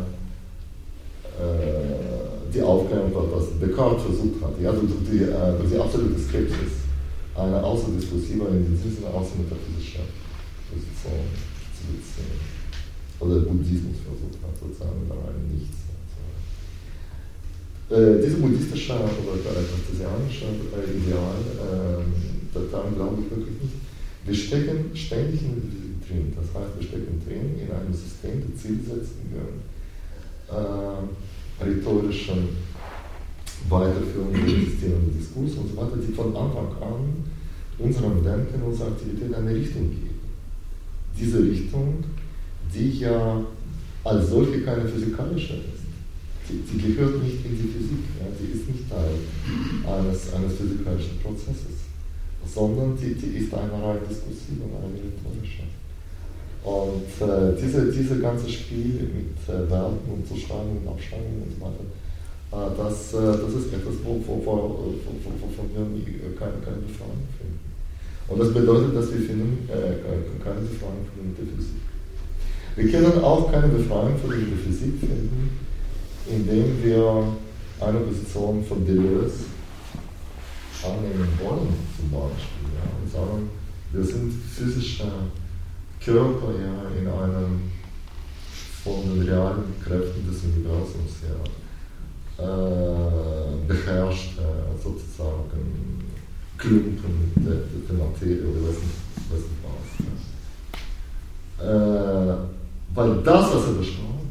äh, die Aufklärung, was Descartes versucht hat, ja, durch die, äh, durch die absolute Skepsis, eine außerdiskursive, in diesem Sinne außermetaphysische Position zu beziehen. Oder Buddhismus versucht hat, sozusagen, da rein nichts. Äh, diese buddhistische oder kartesianische äh, Ideal, äh, daran glaube ich wirklich nicht. Wir stecken ständig in der Physik drin. Das heißt, wir stecken drin in einem System der Zielsetzungen, äh, rhetorischen Weiterführung des existierenden Diskurses und so weiter, die von Anfang an unserem Denken, unserer Aktivität eine Richtung geben. Diese Richtung, die ja als solche keine physikalische ist. Die, die gehört nicht in die Physik, ja, die ist nicht Teil eines, eines physikalischen Prozesses, sondern die, die ist eine rein diskursive, eine rhetorische. Und äh, diese, diese ganze Spiel mit äh, Werten und Zuschreibungen und Abschreibungen und so weiter, äh, das, äh, das ist etwas, wo, wo, wo, wo, wo, wovon wir nie, keine, keine Befreiung finden. Und das bedeutet, dass wir finden äh, keine Befreiung von der Physik. Wir können auch keine Befreiung von der Physik finden, indem wir eine Position von Deleuze annehmen wollen, zum Beispiel. Ja, und sagen, wir sind physische Körper ja, in einem von den realen Kräften des Universums her äh, beherrschte äh, sozusagen Klumpen der, der Materie oder was nicht was. Ja. Äh, weil das, was er beschreibt,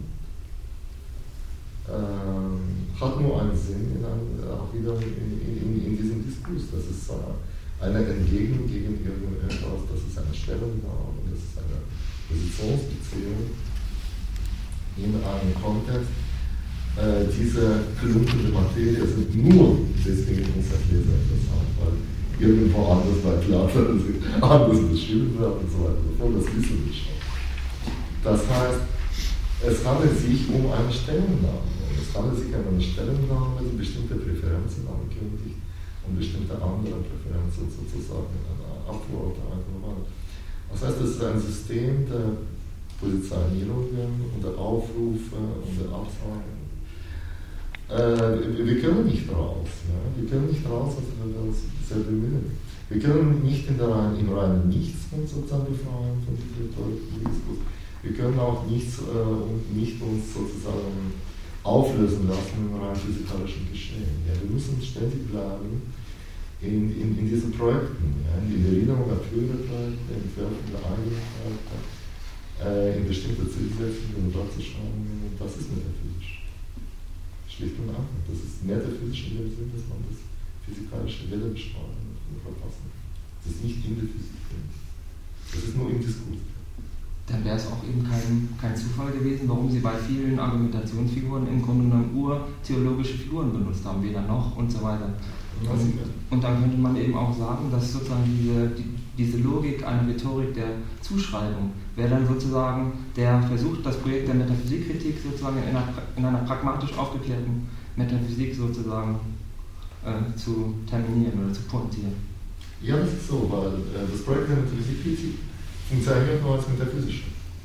äh, hat nur einen Sinn in einem, auch wieder in, in, in diesem Diskurs. Das ist äh, eine Entgegnung gegen irgendetwas, das ist eine Stellungnahme, das ist eine Positionsbeziehung in einem Kontext. Äh, diese Klumpen der Materie sind nur deswegen uns als Leser interessant, weil irgendwo anders bei Platon anders beschrieben wird und so weiter und so fort. Das wissen wir schon. Das heißt, es handelt sich um eine Stellungnahme. Es handelt sich um eine Stellungnahme, die bestimmte Präferenzen ankündigt und bestimmte andere Präferenzen sozusagen abworte. Das heißt, es ist ein System der Positionierungen und der Aufrufe und der Absagen. Äh, wir können nicht raus. Ja? Wir können nicht raus, also wir uns sehr bemühen. Wir können nicht in der rein, im reinen Nichts uns sozusagen befreien von diesem Diskurs. Wir können auch nichts, äh, nicht uns sozusagen auflösen lassen im rein physikalischen Geschehen. Ja? Wir müssen ständig bleiben in, in, in diesen Projekten, ja? In der Erinnerung an frühere Projekte, in Entwerfen der eigenen Projekte, äh, in bestimmte Zielsetzungen und Praxisschreibungen. Das ist metaphysisch. Schlicht und einfach. Das ist metaphysisch in dem Sinn, dass man das physikalische Welle beschreiben und verfassen. Das ist nicht in der Physik. Das ist nur im Diskurs. dann wäre es auch eben kein, kein Zufall gewesen, warum sie bei vielen Argumentationsfiguren im Grunde genommen urtheologische Figuren benutzt haben, weder noch und so weiter. Und, und dann könnte man eben auch sagen, dass sozusagen diese, die, diese Logik einer Rhetorik der Zuschreibung wäre dann sozusagen der Versuch, das Projekt der Metaphysikkritik sozusagen in einer, in einer pragmatisch aufgeklärten Metaphysik sozusagen äh, zu terminieren oder zu pointieren. Ja, das ist so, weil äh, das Projekt der Metaphysikkritik funktioniert nur als metaphysische.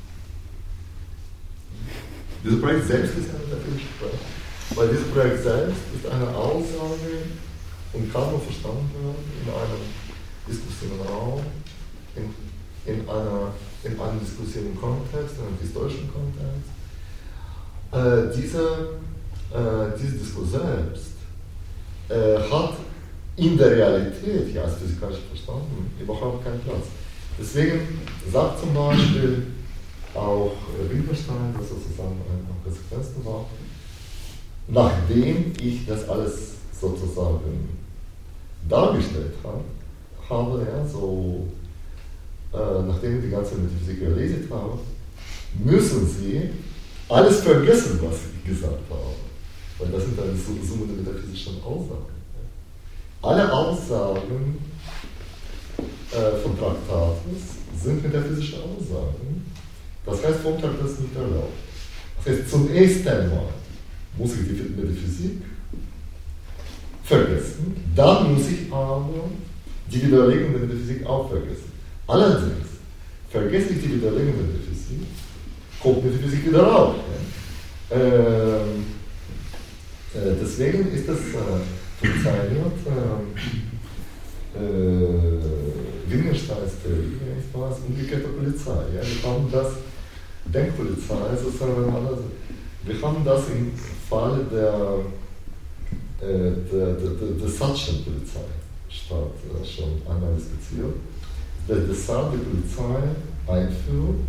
Dieses Projekt selbst ist ein metaphysisch Projekt, weil dieses Projekt selbst ist eine Aussage und kann nur verstanden werden in einem diskursiven Raum, in, in, einer, in einem diskursiven Kontext, in einem historischen Kontext. Äh, diese, äh, dieser Diskurs selbst äh, hat in der Realität, ja, als physikalisch verstanden, überhaupt keinen Platz. Deswegen sagt zum Beispiel auch Wittgenstein, was sozusagen eine Konsequenz war, nachdem ich das alles sozusagen dargestellt habe, habe ja, so, äh, nachdem ich die ganze Metaphysik gelesen habe, müssen Sie alles vergessen, was ich gesagt habe. Weil das sind eine Summe der metaphysischen Aussagen. Alle Aussagen äh, von Traktatus sind metaphysische Aussagen. Das heißt, vom Traktat ist nicht erlaubt. Das heißt, zunächst einmal muss ich die Metaphysik vergessen, dann muss ich aber die Widerlegung der Metaphysik auch vergessen. Allerdings vergesse ich die Widerlegung der Metaphysik, kommt Metaphysik wieder raus. Ja? Ähm, äh, deswegen ist das äh, funktioniert äh, äh, Wittgensteins Theorie, was umgekehrte Polizei. Ja? Wir haben das Denkpolizei, sozusagen, wir haben das im Fall der Der, der, der, der Sachsen-Polizei statt äh, schon einmal diskutiert, der Dessert die Polizei einführt,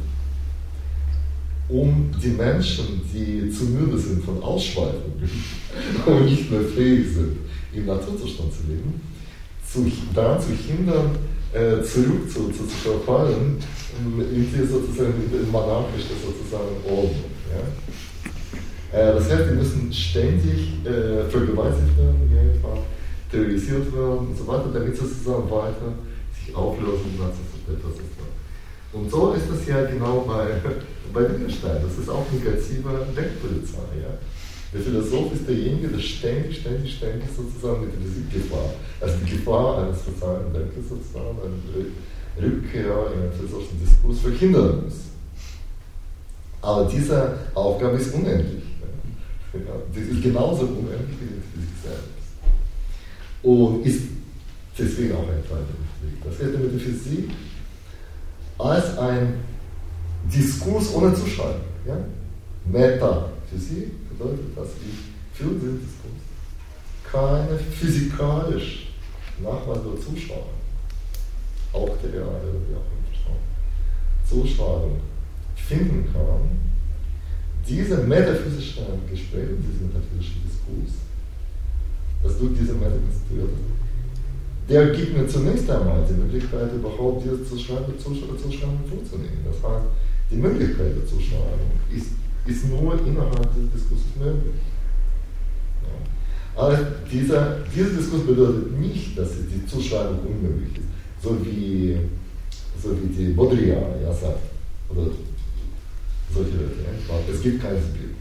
um die Menschen, die zu müde sind von Ausschweifungen und nicht mehr fähig sind, im Naturzustand zu leben, zu, daran zu hindern, äh, zurück zu, zu, zu verfallen in die sozusagen in monarchische sozusagen Ordnung. Ja? Das heißt, die müssen ständig äh, vergewaltigt werden, ja, terrorisiert werden und so weiter, damit sie sozusagen weiter sich auflösen und Und so ist das ja genau bei, bei Wittgenstein. Das ist auch negative Denkpolizei. Ja. Der Philosoph ist derjenige, der ständig, ständig, ständig sozusagen mit der Physikgefahr, also die Gefahr eines sozialen Denkens sozusagen, eine Rückkehr in einen philosophischen Diskurs verhindern muss. Aber diese Aufgabe ist unendlich. Ja, das ist genauso unendlich wie die Physik selbst. Und ist deswegen auch ein Teil der Physik. Das heißt, die Metaphysik als ein Diskurs ohne Zuschreibung. Ja? Metaphysik bedeutet, dass ich für diesen Diskurs keine physikalisch nachweisbare Zuschreibung, auch der reale, wie auch immer, Zuschreibung finden kann. Diese metaphysischen Gespräche, diesen metaphysischen Diskurs, das durch diese Metakonstituierte, der gibt mir zunächst einmal die Möglichkeit, überhaupt diese Zuschreibung vorzunehmen. Das heißt, die Möglichkeit der Zuschreibung ist, ist nur innerhalb des Diskurses möglich. Ja. Aber dieser, dieser Diskurs bedeutet nicht, dass die Zuschreibung unmöglich ist, so wie, so wie die Baudrillard ja sagt. Oder solche Leute, ja? Es gibt kein Bild.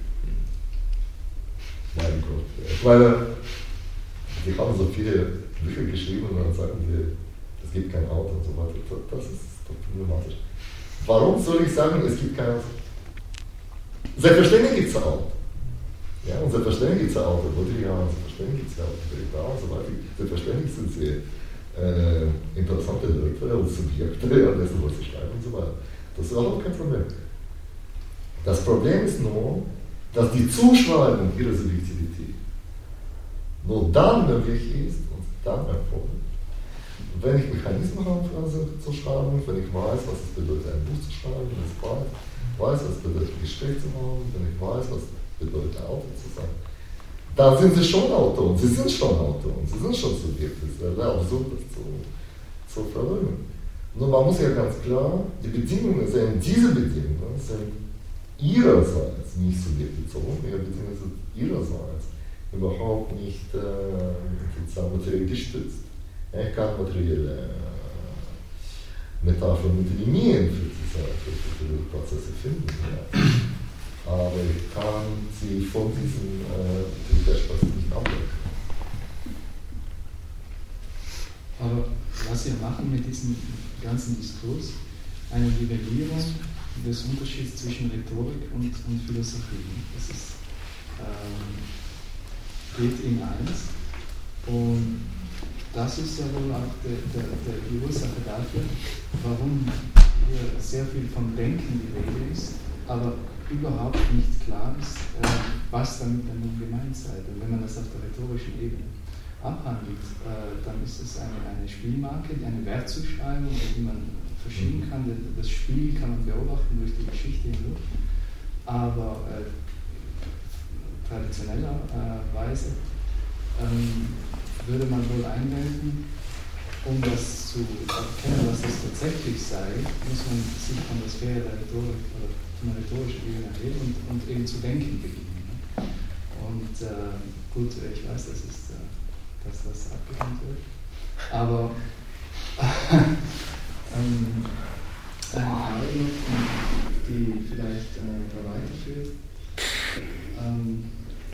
Mein Gott. Ich meine, die haben so viele Bücher geschrieben und dann sagen sie, es gibt kein Auto und so weiter. Das ist doch problematisch. Warum soll ich sagen, es gibt kein Auto? Selbstverständlich gibt es ein Auto. Ja, und selbstverständlich gibt es ein Auto. Ja, selbstverständlich gibt es ein Auto. Und so weiter. Selbstverständlich sind sie äh, interessante Leute und Subjekte, ja, dessen was sie schreiben und so weiter. Das ist überhaupt kein Problem. Das Problem ist nur, dass die Zuschreibung ihrer Subjektivität nur dann möglich ist und dann erfolgt, wenn ich Mechanismen habe für eine Zuschreibung, wenn ich weiß, was es bedeutet, ein Buch zu schreiben, wenn ich weiß, weiß, was es bedeutet, ein Gespräch zu haben, wenn ich weiß, was es bedeutet, ein Autor zu sein, dann sind sie schon Autoren, sie sind schon Autoren, sie sind schon Subjekte, es wäre absurd, das zu, zu verleugnen. Nur man muss ja ganz klar, die Bedingungen sind, diese Bedingungen sind ihrerseits nicht subjektbezogen, beziehungsweise ihrerseits überhaupt nicht äh, sozusagen materiell gestützt. Ich kann materielle äh, Metaphern und Linien für diese, für, für diese Prozesse finden, ja. Aber ich kann sie von diesem äh, Prozess nicht ableiten. Aber was wir machen mit diesem ganzen Diskurs, eine Nivellierung des Unterschieds zwischen Rhetorik und, und Philosophie. Das ist, ähm, geht in eins. Und das ist ja wohl auch der, der, der, die Ursache dafür, warum hier sehr viel vom Denken die Rede ist, aber überhaupt nicht klar ist, äh, was damit dann nun gemeint sei. Und wenn man das auf der rhetorischen Ebene abhandelt, äh, dann ist es eine, eine Spielmarke, eine Wertzuschreibung, die man verschieben kann. Das Spiel kann man beobachten durch die Geschichte hindurch, aber äh, traditionellerweise ähm, würde man wohl einwenden, um das zu erkennen, was das tatsächlich sei, muss man sich von der Sphäre der Rhetorik oder von der rhetorischen Ebene erheben und, und eben zu denken beginnen. Und äh, gut, ich weiß, das ist, äh, dass das abgelehnt wird, aber ähm, eine Frage noch, die vielleicht äh, da weiterführt. Ähm,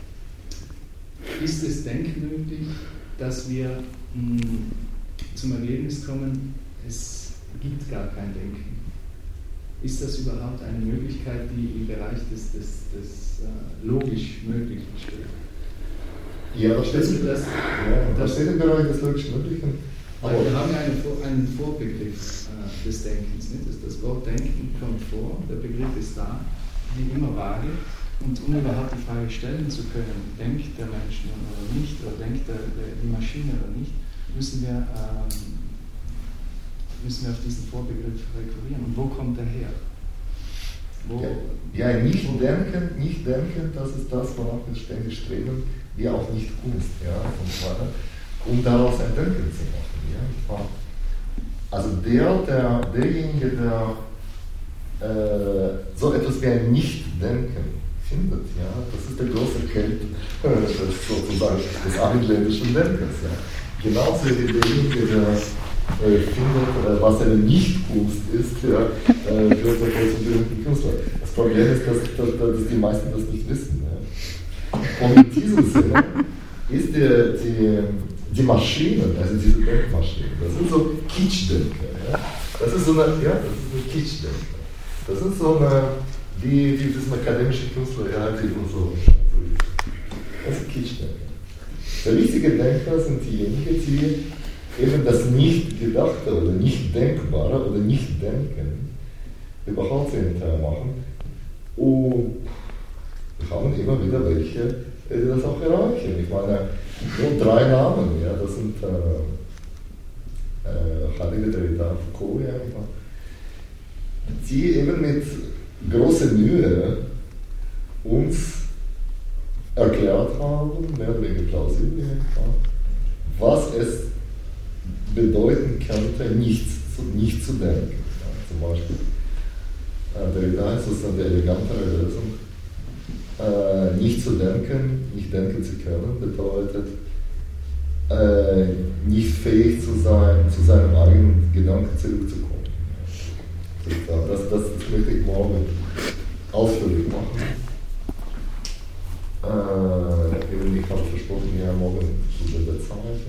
ist es denkmöglich, dass wir mh, zum Ergebnis kommen, es gibt gar kein Denken? Ist das überhaupt eine Möglichkeit, die im Bereich des, des, des äh, logisch Möglichen steht? Ja, das steht, das, das, ja, das steht im Bereich des logisch Möglichen. Aber wir haben ja einen, einen Vorbegriff äh, des Denkens. Nicht? Das, das Wort Denken kommt vor, der Begriff ist da, wie immer vage. Und um überhaupt die Frage stellen zu können, denkt der Mensch nun oder nicht, oder denkt der, der, die Maschine oder nicht, müssen wir, ähm, müssen wir auf diesen Vorbegriff rekurrieren. Und wo kommt er her? Wo, ja, ja, nicht denken, nicht denken, das ist das, worauf wir ständig streben, wie auch nicht Kunst, ja, und so weiter, um daraus ein Denken zu machen. Ja. Also der, der, derjenige, der äh, so etwas wie ein Nicht-Denken findet, ja, das ist der große Held äh, des, sozusagen des abendländischen Denkens. Ja. Genauso wie derjenige, der äh, findet, äh, was eine Nicht-Kunst ist, ja, äh, für den berühmten Künstler. Das Problem ist, dass, dass, dass die meisten das nicht wissen. Ja. Und in diesem Sinne ist die, die, die Maschinen, also diese Denkmaschinen, das sind so Kitschdenker. Ja. Das ist so eine, ja, das ist eine Kitschdenker. Das ist so eine, wie, wie das akademische Künstler erhalten und so. Das ist Kitschdenker. Der richtige Denker sind diejenigen, die eben das Nicht-Gedachte oder Nicht-Denkbare oder Nicht-Denken überhaupt hinterher machen. Und wir haben immer wieder welche, die das auch erreichen. Ich meine, nur drei Namen, ja, das sind äh, äh, Heidegger, Derrida, Foucault, ja, die eben mit großer Mühe uns erklärt haben, mehr oder weniger plausibel, was es bedeuten könnte, nichts zu, nicht zu denken. Ja, zum Beispiel, äh, Derrida ist sozusagen die elegantere Lösung. Äh, nicht zu denken, nicht denken zu können, bedeutet, äh, nicht fähig zu sein, zu seinem eigenen Gedanken zurückzukommen. Das, das, das möchte ich morgen ausführlich machen. Äh, ich habe versprochen, ja, morgen zu der Zeit.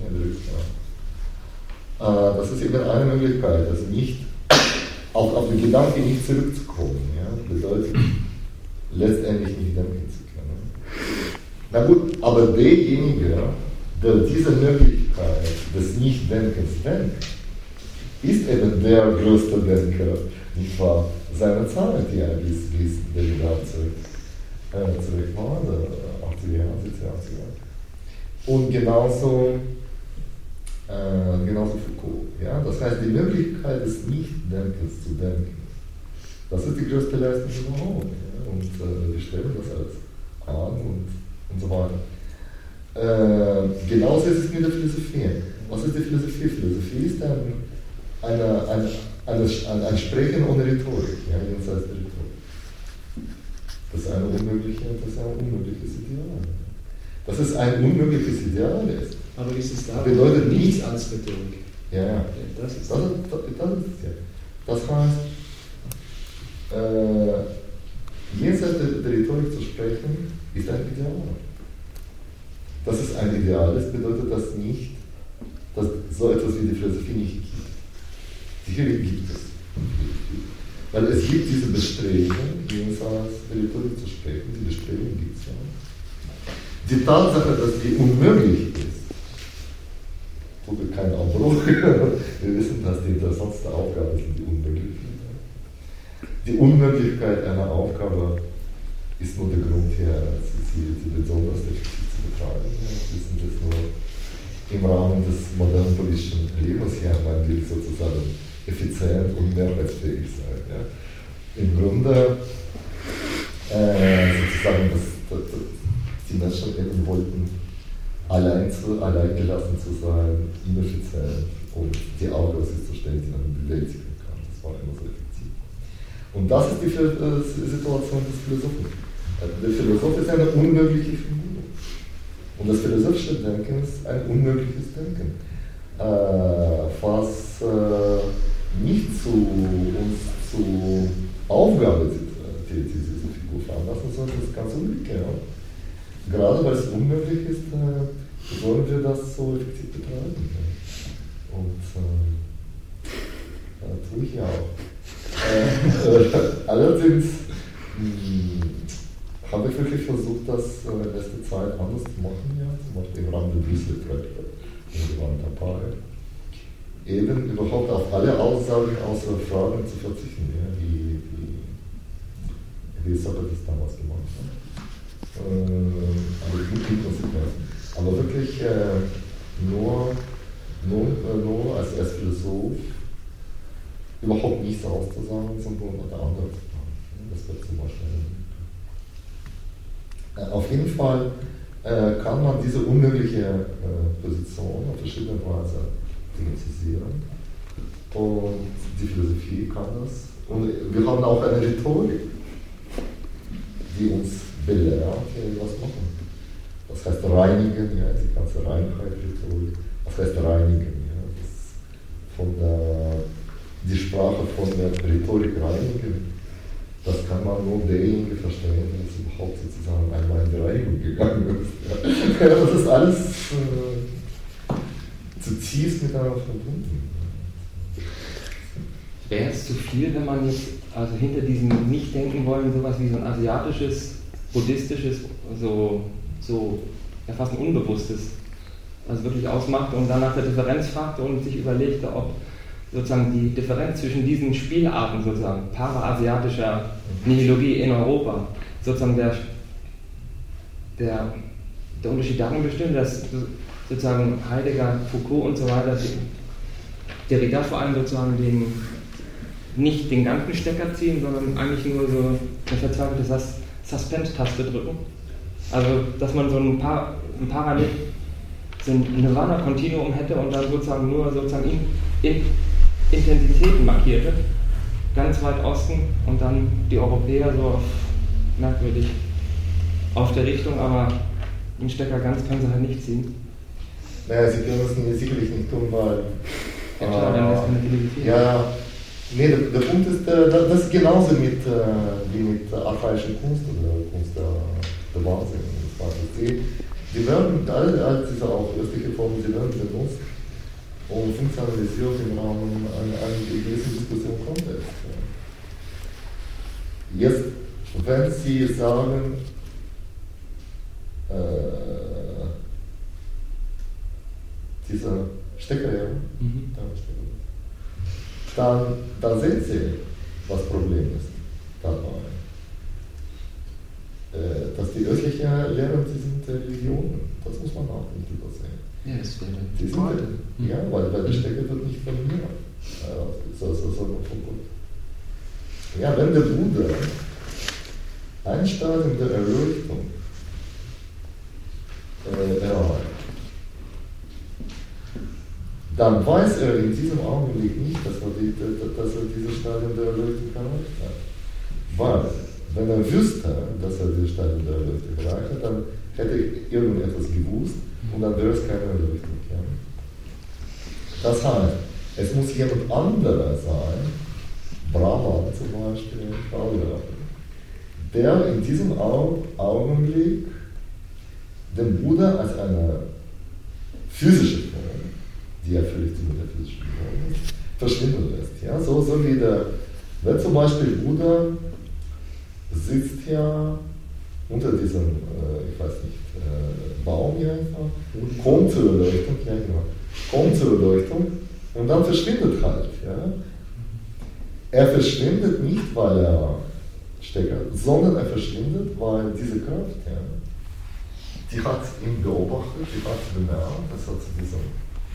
Äh, das ist eben eine Möglichkeit, also nicht auf, auf den Gedanken nicht zurückzukommen. Ja, bedeutet, letztendlich nicht denken zu können. Na gut, aber derjenige, der diese Möglichkeit des Nichtdenkens denkt, ist eben der größte Denker, nicht wahr, seiner Zeit, ja, bis, bis der Jahr zurück, äh, zurück war, achtziger Jahre, siebziger, achtziger. Und genauso, äh, genauso Foucault. Ja? Das heißt, die Möglichkeit des Nichtdenkens zu denken, das ist die größte Leistung überhaupt. Ja? Und äh, wir streben das alles an und, und so weiter. Äh, genauso ist es mit der Philosophie. Was ist die Philosophie? Philosophie ist ein, eine, eine, ein, ein, ein Sprechen ohne Rhetorik, ja, jenseits der Rhetorik. Das ist eine unmögliche, das ist ein unmögliches Ideal. Dass es ein unmögliches Ideal ist. Aber ist es da bedeutet nichts nicht als Rhetorik? Ja, ja. Das ist das, das, das, ist, ja. Das heißt, äh, jenseits der, der Rhetorik zu sprechen, ist ein Ideal. Dass es ein Ideal ist, bedeutet das nicht, dass so etwas wie die Philosophie nicht gibt. Sicherlich gibt es. Weil es gibt diese Bestrebung, jenseits der Rhetorik zu sprechen, die Bestrebung gibt es ja. Die Tatsache, dass die unmöglich ist, tut keinen Abbruch. Wir wissen, dass die interessantste Aufgabe sind die Unmöglichkeit. Die Unmöglichkeit einer Aufgabe ist nur der Grund her, sie, sie besonders effektiv zu betreiben. Wir wissen das nur im Rahmen des modernen politischen Lebens hier, man will sozusagen effizient und mehrheitsfähig sein. Ja. Im Grunde äh, sozusagen, dass, dass, die Menschen eben wollten, allein, zu, allein gelassen zu sein, ineffizient und die Aufgabe sich zu stellen, die man bewältigen kann. Das war immer so effektiv. Und das ist die äh, Situation des Philosophen. Der Philosoph ist eine unmögliche Figur. Und das philosophische Denken ist ein unmögliches Denken, äh, was äh, nicht zu uns zu Aufgabe die diese Figur veranlassen, sondern das ganz umgekehrt. Gerade weil es unmöglich ist, äh, sollen wir das so effektiv betreiben. Und äh, äh, tue ich ja auch. Äh, äh, allerdings mh, habe ich wirklich versucht, das in der letzten Zeit anders zu machen, ja, zum Beispiel im Rahmen der Brüssel-Projekte. Wir waren dabei, eben überhaupt auf alle Aussagen außer Fragen zu verzichten, ja, wie, wie, wie Sokrates damals gemacht hat. Äh, aber gut inkonsequent. Aber wirklich äh, nur, nur, äh, nur als, als Philosoph überhaupt nichts auszusagen, sondern der andere zu machen. Das wird zum Beispiel. Äh, auf jeden Fall äh, kann man diese unmögliche äh, Position auf verschiedene Weise thematisieren. Und die Philosophie kann das. Und wir haben auch eine Rhetorik, die uns belehrt, was machen. Was heißt reinigen, ja, die ganze Reinheit, Rhetorik. Was heißt reinigen? Ja, das von der, die Sprache von der Rhetorik reinigen, das kann man nur derjenige verstehen, der es überhaupt sozusagen einmal in die Reinigung gegangen ist. Ja, das ist alles äh, zutiefst miteinander verbunden. Wäre es zu viel, wenn man jetzt also hinter diesem Nicht-Denken-Wollen sowas wie so ein asiatisches, buddhistisches, so, so ja, fast ein Unbewusstes, also wirklich ausmacht und dann nach der Differenz fragte und sich überlegte, ob sozusagen die Differenz zwischen diesen Spielarten, sozusagen para-asiatischer Nihilologie in Europa, sozusagen der, der, der Unterschied darin bestimmt, dass sozusagen Heidegger, Foucault und so weiter, Derrida vor allem sozusagen den, nicht den ganzen Stecker ziehen, sondern eigentlich nur so eine verzweifelte Sus- Suspend-Taste drücken. Also, dass man so ein paar, ein Parallel, so ein Nirvana-Kontinuum hätte und dann sozusagen nur sozusagen in, in Intensitäten markierte, ganz weit Osten und dann die Europäer so auf, merkwürdig auf der Richtung, aber den Stecker ganz können sie halt nicht ziehen. Naja, sie können es sicherlich nicht tun, weil. Ja, klar, dann ist keine Philosophie. Ja, nee, der, der Punkt ist, äh, das ist genauso mit, äh, wie mit archaischer Kunst oder Kunst der, der Wahnsinn. Die, die werden, alle, alle diese auch östliche Formen, sie werden benutzt und funktionalisiert im Rahmen einer, einer gewissen Diskussion Kontext. Jetzt, wenn Sie sagen, äh, dieser Stecker, ja, Mhm. dann, dann sehen Sie, was Problem ist dabei. Äh, dass die östlichen Lehren, die sind Religionen, das muss man auch nicht übersehen. Ja, das wäre Die sind, mhm. ja, weil, weil der Stecker wird nicht von mir, äh, so, so, sondern von Gott. Ja, wenn der Buddha ein Stadium der Erleuchtung äh, erreicht, dann weiß er in diesem Augenblick nicht, dass er, die, dass er diese Stadium der Erleuchtung erreicht hat. Weil, wenn er wüsste, dass er diese Stadium der Erleuchtung erreicht hat, dann hätte er irgendetwas gewusst und dann wäre es keine Erleuchtung. Ja. Das heißt, es muss jemand anderer sein, Brahman zum Beispiel, der in diesem Augenblick den Buddha als eine physische Form, die ja völlig zu der physischen Form ist, verschwinden lässt. Ja? So, so wie der, wenn zum Beispiel Buddha sitzt ja unter diesem, äh, ich weiß nicht, äh, Baum hier einfach, kommt zur Erleuchtung, ja genau, kommt zur Erleuchtung und dann verschwindet halt. Ja? Er verschwindet nicht, weil er steckert, sondern er verschwindet, weil diese Kraft, ja, die hat ihn beobachtet, die hat bemerkt, dass er zu diesem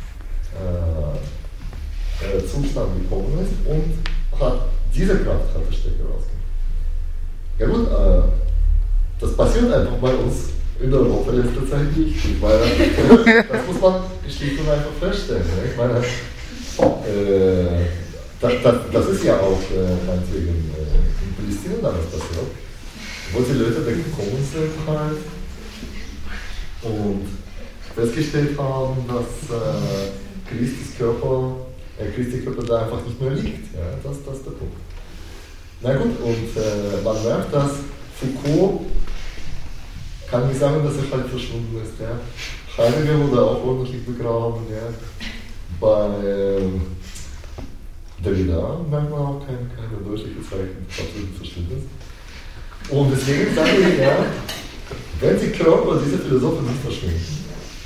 äh, äh, Zustand gekommen ist und hat, diese Kraft hat der Stecker rausgenommen. Ja gut, äh, das passiert einfach bei uns in Europa in letzter Zeit nicht. Ich meine, das muss man schlicht und einfach feststellen. Ich meine, äh, das, das, das ist ja auch äh, meinetwegen äh, in Palästina damals passiert, wo die Leute da gekommen sind halt und festgestellt haben, dass äh, Christus Körper, äh, Christi Körper da einfach nicht mehr liegt. Ja, das, das ist der Punkt. Na gut, und äh, man merkt, dass Foucault kann nicht sagen, dass er halt verschwunden ist. Ja. Heidegger wurde auch ordentlich begraben. Ja. Bei ähm, Derrida merkt man auch keine, keine deutliche Zeichen des absoluten Verschwindens. Und deswegen sage ich, ja, wenn die Körper dieser Philosophen nicht verschwinden,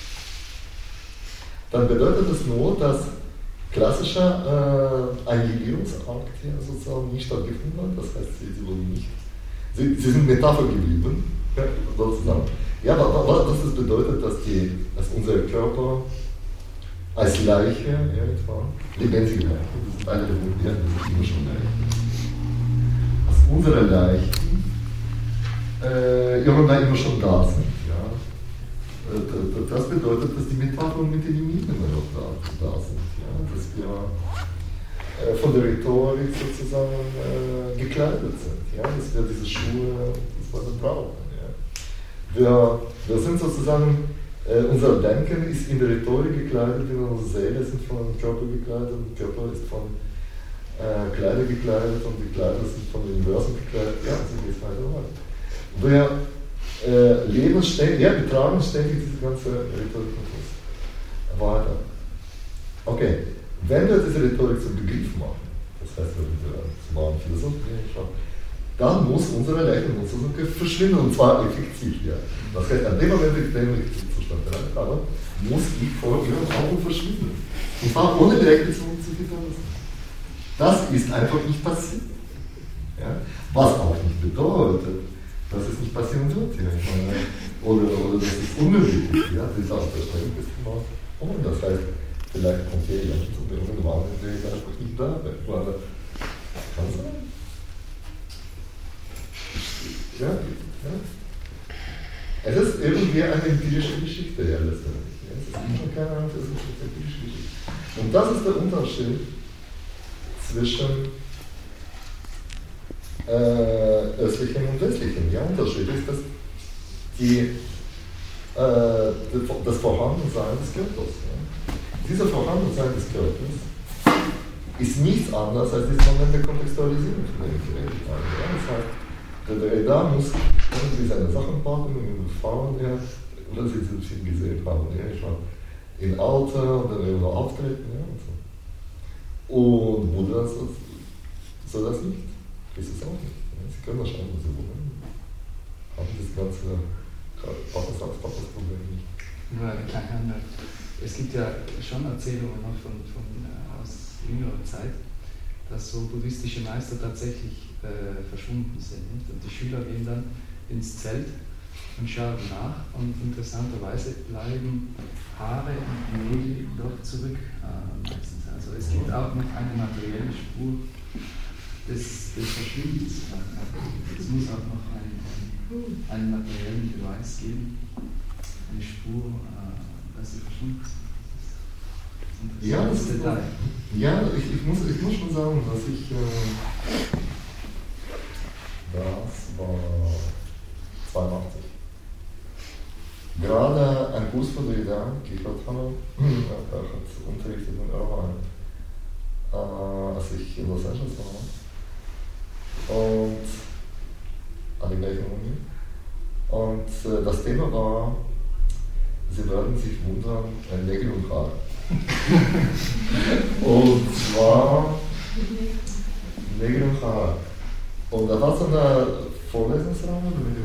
dann bedeutet das nur, dass klassischer äh, Annihilierungsakt ja, sozusagen nicht stattgefunden hat. Das heißt, sie, sie wurden nicht. Sie, sie sind Metapher geblieben, ja, sozusagen. Ja, aber was das bedeutet, dass, die, dass unser Körper als Leiche, ja, etwa, lebendige Leiche, das sind alle der ja, das sind immer schon Leichen, dass unsere Leichen äh, irgendwann immer schon da sind. Ja. Das bedeutet, dass die Metaphern mit den Imiten noch da, da sind. Ja. Dass wir äh, von der Rhetorik sozusagen äh, gekleidet sind. Ja. Dass wir diese Schuhe das wir brauchen. Ja. Wir, wir sind sozusagen, äh, unser Denken ist in der Rhetorik gekleidet, in unserer Seele sind von dem Körper gekleidet und der Körper ist von äh, Kleider gekleidet und die Kleider sind von dem Universum gekleidet. Ja, so geht es weiter weiter. Wir äh, leben ständig, ja, wir tragen ständig diese ganze Rhetorik weiter. Okay, wenn wir diese Rhetorik zum Begriff machen, das heißt, wenn wir zum wahren Philosophen schauen, dann muss unsere Leiche, unsere Suche verschwinden, und zwar effektiv. Ja. Das heißt, an dem Moment, in dem ich zum Zustand erreicht habe, muss ich vor ihren Augen verschwinden. Und zwar ohne direkte Beziehung zu hinterlassen. Das ist einfach nicht passiert. Ja. Was auch nicht bedeutet, dass es nicht passieren wird. Ja. Ich meine, oder, oder dass es unmöglich ist. Ja. Diese Auferstehung ist immer. Oh, das heißt, vielleicht kommt hier jemand zu mir und wartet, der ist einfach nicht da. Kann sein. Ja, ja. Es ist irgendwie eine empirische Geschichte, ja, letztendlich. Ja, es ist immer keine Ahnung, es ist eine empirische Geschichte. Und das ist der Unterschied zwischen äh, östlichen und westlichen. Der Unterschied ist, dass die, äh, das Vorhandensein des Körpers. Ja. Dieser Vorhandensein des Körpers ist nichts anderes als dieser Moment der Kontextualisierung, von dem ich geredet habe. Ja. Das heißt, der Derrida muss irgendwie seine Sachen packen, in Frauen, ja, oder sie den Film gesehen haben, ja, ich war in Alter und dann irgendwo auftreten, ja, und so. Und Buddha so, so das nicht. Das ist auch nicht. Ja. Sie können das schauen, was sie wollen. Haben das ganze Papas als Papas Problem nicht. Nur eine kleine Anmerkung. Es gibt ja schon Erzählungen noch von, von, äh, aus jüngerer Zeit, dass so buddhistische Meister tatsächlich äh, verschwunden sind. Nicht? Und die Schüler gehen dann ins Zelt und schauen nach, und interessanterweise bleiben Haare und Nägel dort zurück. Äh, meistens. Also es gibt auch noch eine materielle Spur des, des Verschwindens. Es muss auch noch einen, einen materiellen Beweis geben, eine Spur, äh, dass sie verschwunden sind. Das ist Ja, das ist Detail. Ja, ich, ich, muss, ich muss schon sagen, dass ich, äh, das war zweiundachtzig. Gerade ein Kurs von Derrida, Gerhard Hanno, er hat unterrichtet in Irvine, äh, als ich in Los Angeles war. Und an der gleichen Uni. Und äh, das Thema war, Sie werden sich wundern, ein Nägel und Haare. Und zwar Nägel und Haare. Und da war so eine Vorlesungsraum über Nägel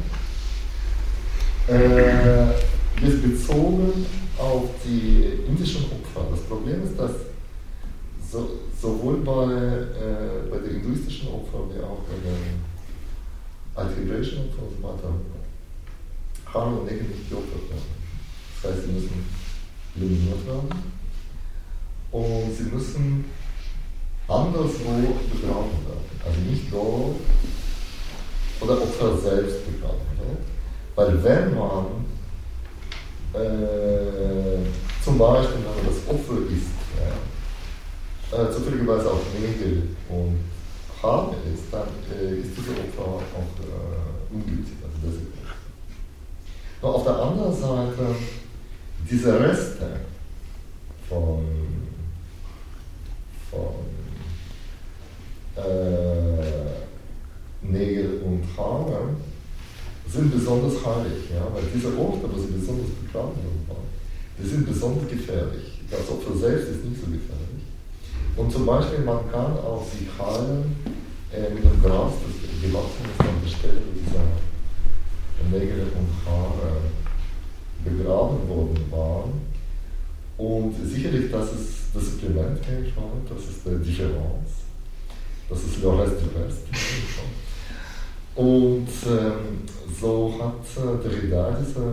und Haare. Äh, ist bezogen auf die indischen Opfer. Das Problem ist, dass so, sowohl bei, äh, bei den hinduistischen Opfern wie auch bei den althebräischen Opfern und so weiter Haare und Nägel nicht geopfert werden. Das heißt, sie müssen eliminiert werden und sie müssen anderswo begraben werden. Also nicht dort oder Opfer selbst begraben wird. Weil wenn man äh, zum Beispiel, wenn man das Opfer isst, ja, äh, zufälligerweise auch Nägel und Haare ist, dann äh, ist diese Opfer auch äh, ungültig. Also das ist nur auf der anderen Seite diese Reste von, von äh, Nägel und Haare sind besonders heilig, ja? Weil diese Orte, wo sie besonders begraben waren, die sind besonders gefährlich. Das Opfer selbst ist nicht so gefährlich. Und zum Beispiel, man kann auch sie heilen äh, mit dem Gras, das gewachsen ist an der Stelle dieser Nägel und Haare begraben worden waren. Und sicherlich, das ist das Supplement, das ist die Differenz. Das ist le reste du reste. Und ähm, so hat äh, Derrida diese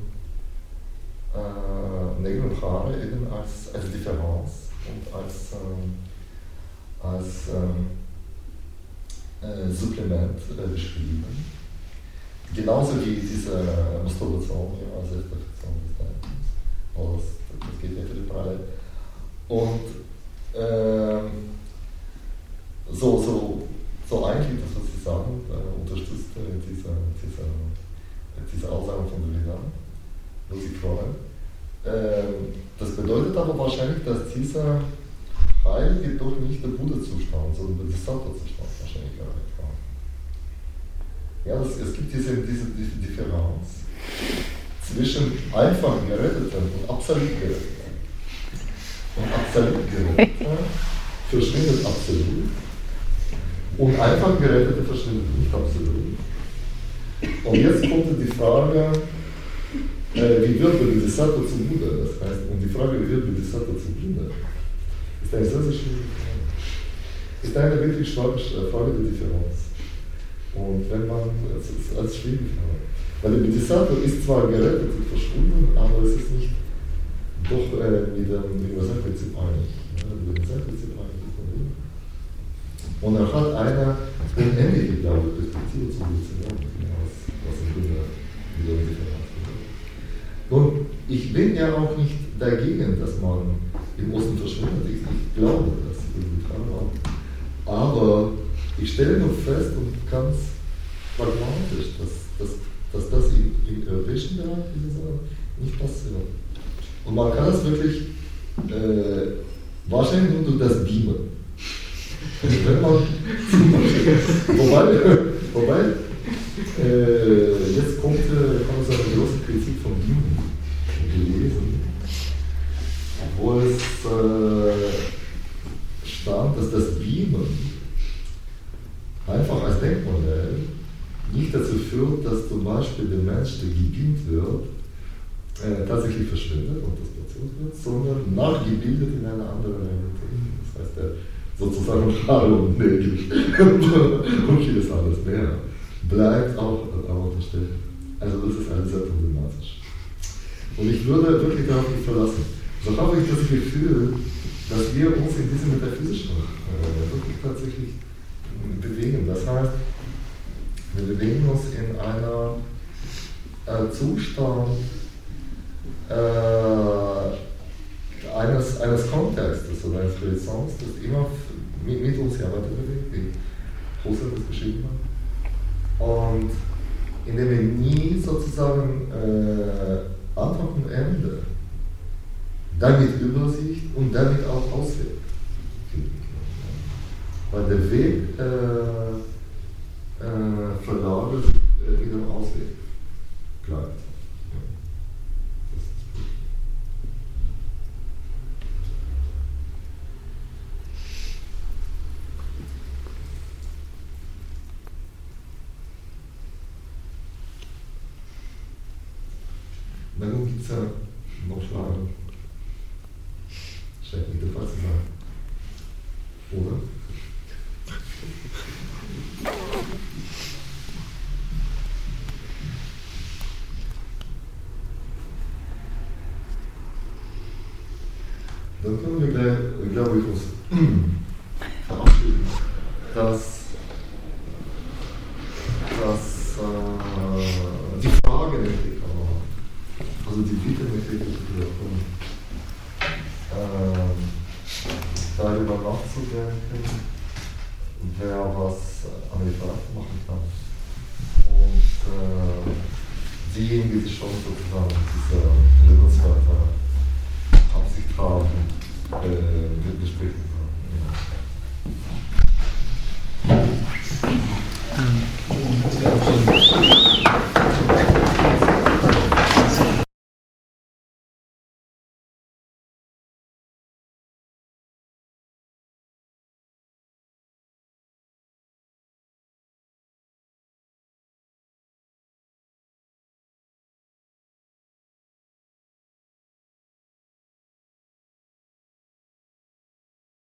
äh, Nägel und Haare eben als, als Differenz und als, äh, als äh, äh, Supplement äh, beschrieben. Genauso wie diese Masturbation, ja, also Perfektion des Denkens. Oh, das, das geht ja für die Breite. Und ähm, so, so, so eigentlich, das, was Sie sagen, äh, unterstützt äh, diese, diese, äh, diese Aussage von Derrida, wo Sie freuen. Ähm, das bedeutet aber wahrscheinlich, dass dieser Heilige doch nicht der Buddha-Zustand, sondern der Bodhisattva-Zustand wahrscheinlich erreicht war. Ja, das, es gibt diese, diese Differenz zwischen einfach Geretteten und absolut Geretteten. Und absolut Gerettete verschwindet absolut und einfach Gerettete verschwindet nicht absolut. Und jetzt kommt die Frage, äh, wie wird Bodhisattva zum Buddha? Das heißt, und die Frage, wie wird Bodhisattva zum Buddha, ist eine sehr, sehr schwierige Frage. Ist eine wirklich starke Frage der Differenz. Und wenn man, es ist als schwierig, weil der Bodhisattva ist zwar gerettet und verschwunden, aber es ist nicht doch äh, mit dem Universalprinzip einig. Ja, mit dem Universalprinzip einig ist man nicht. Und er hat eine unendliche, glaube ich, Perspektive zum Evolution, was, was im Grunde wieder Differenz ist. Nun, ich bin ja auch nicht dagegen, dass man im Osten verschwindet. Ich, ich glaube, dass sie irgendwie dran war. Aber ich stelle nur fest und ganz pragmatisch, dass, dass, dass das im, im europäischen Bereich nicht passiert. Und man kann das wirklich äh, wahrscheinlich nur durch das Beamen. Also wenn man zum Beispiel, wobei, wobei äh, jetzt kommt, äh, kommt so eine große Kritik von Beamen gelesen, wo es äh, stand, dass das Beamen einfach als Denkmodell nicht dazu führt, dass zum Beispiel der Mensch, der gebeamt wird, äh, tatsächlich verschwindet und das platziert wird, sondern nachgebildet in eine andere Realität. Das heißt, der sozusagen Haare und Nägel und vieles anderes mehr bleibt auch an der Stelle. Also das ist alles sehr problematisch. Und ich würde wirklich darauf nicht verlassen. So habe ich das Gefühl, dass wir uns in diesem metaphysischen äh, wirklich tatsächlich bewegen. Das heißt, wir bewegen uns in einer äh, Zustand äh, eines, eines Kontextes oder eines Horizonts, das immer mit, mit uns die Arbeit bewegt, wie Husserl das beschrieben hat. Und indem wir nie sozusagen äh, Anfang und Ende, damit Übersicht und damit auch Ausweg finden können. Weil der Weg äh, äh, verlagert äh, mit dem Ausweg bleibt. Dann gibt es ja noch Fragen. Scheint nicht der Fall zu sein. Oder? Dann können wir gleich, glaube ich, uns verabschieden, dass, dass äh, die Frage nicht also die Bitte möchte ich wiederkommen, ähm, darüber nachzudenken, wer was an die Frage machen kann. Und äh, diejenigen, die schon sozusagen diese lebenswerte Absicht haben, äh, wir besprechen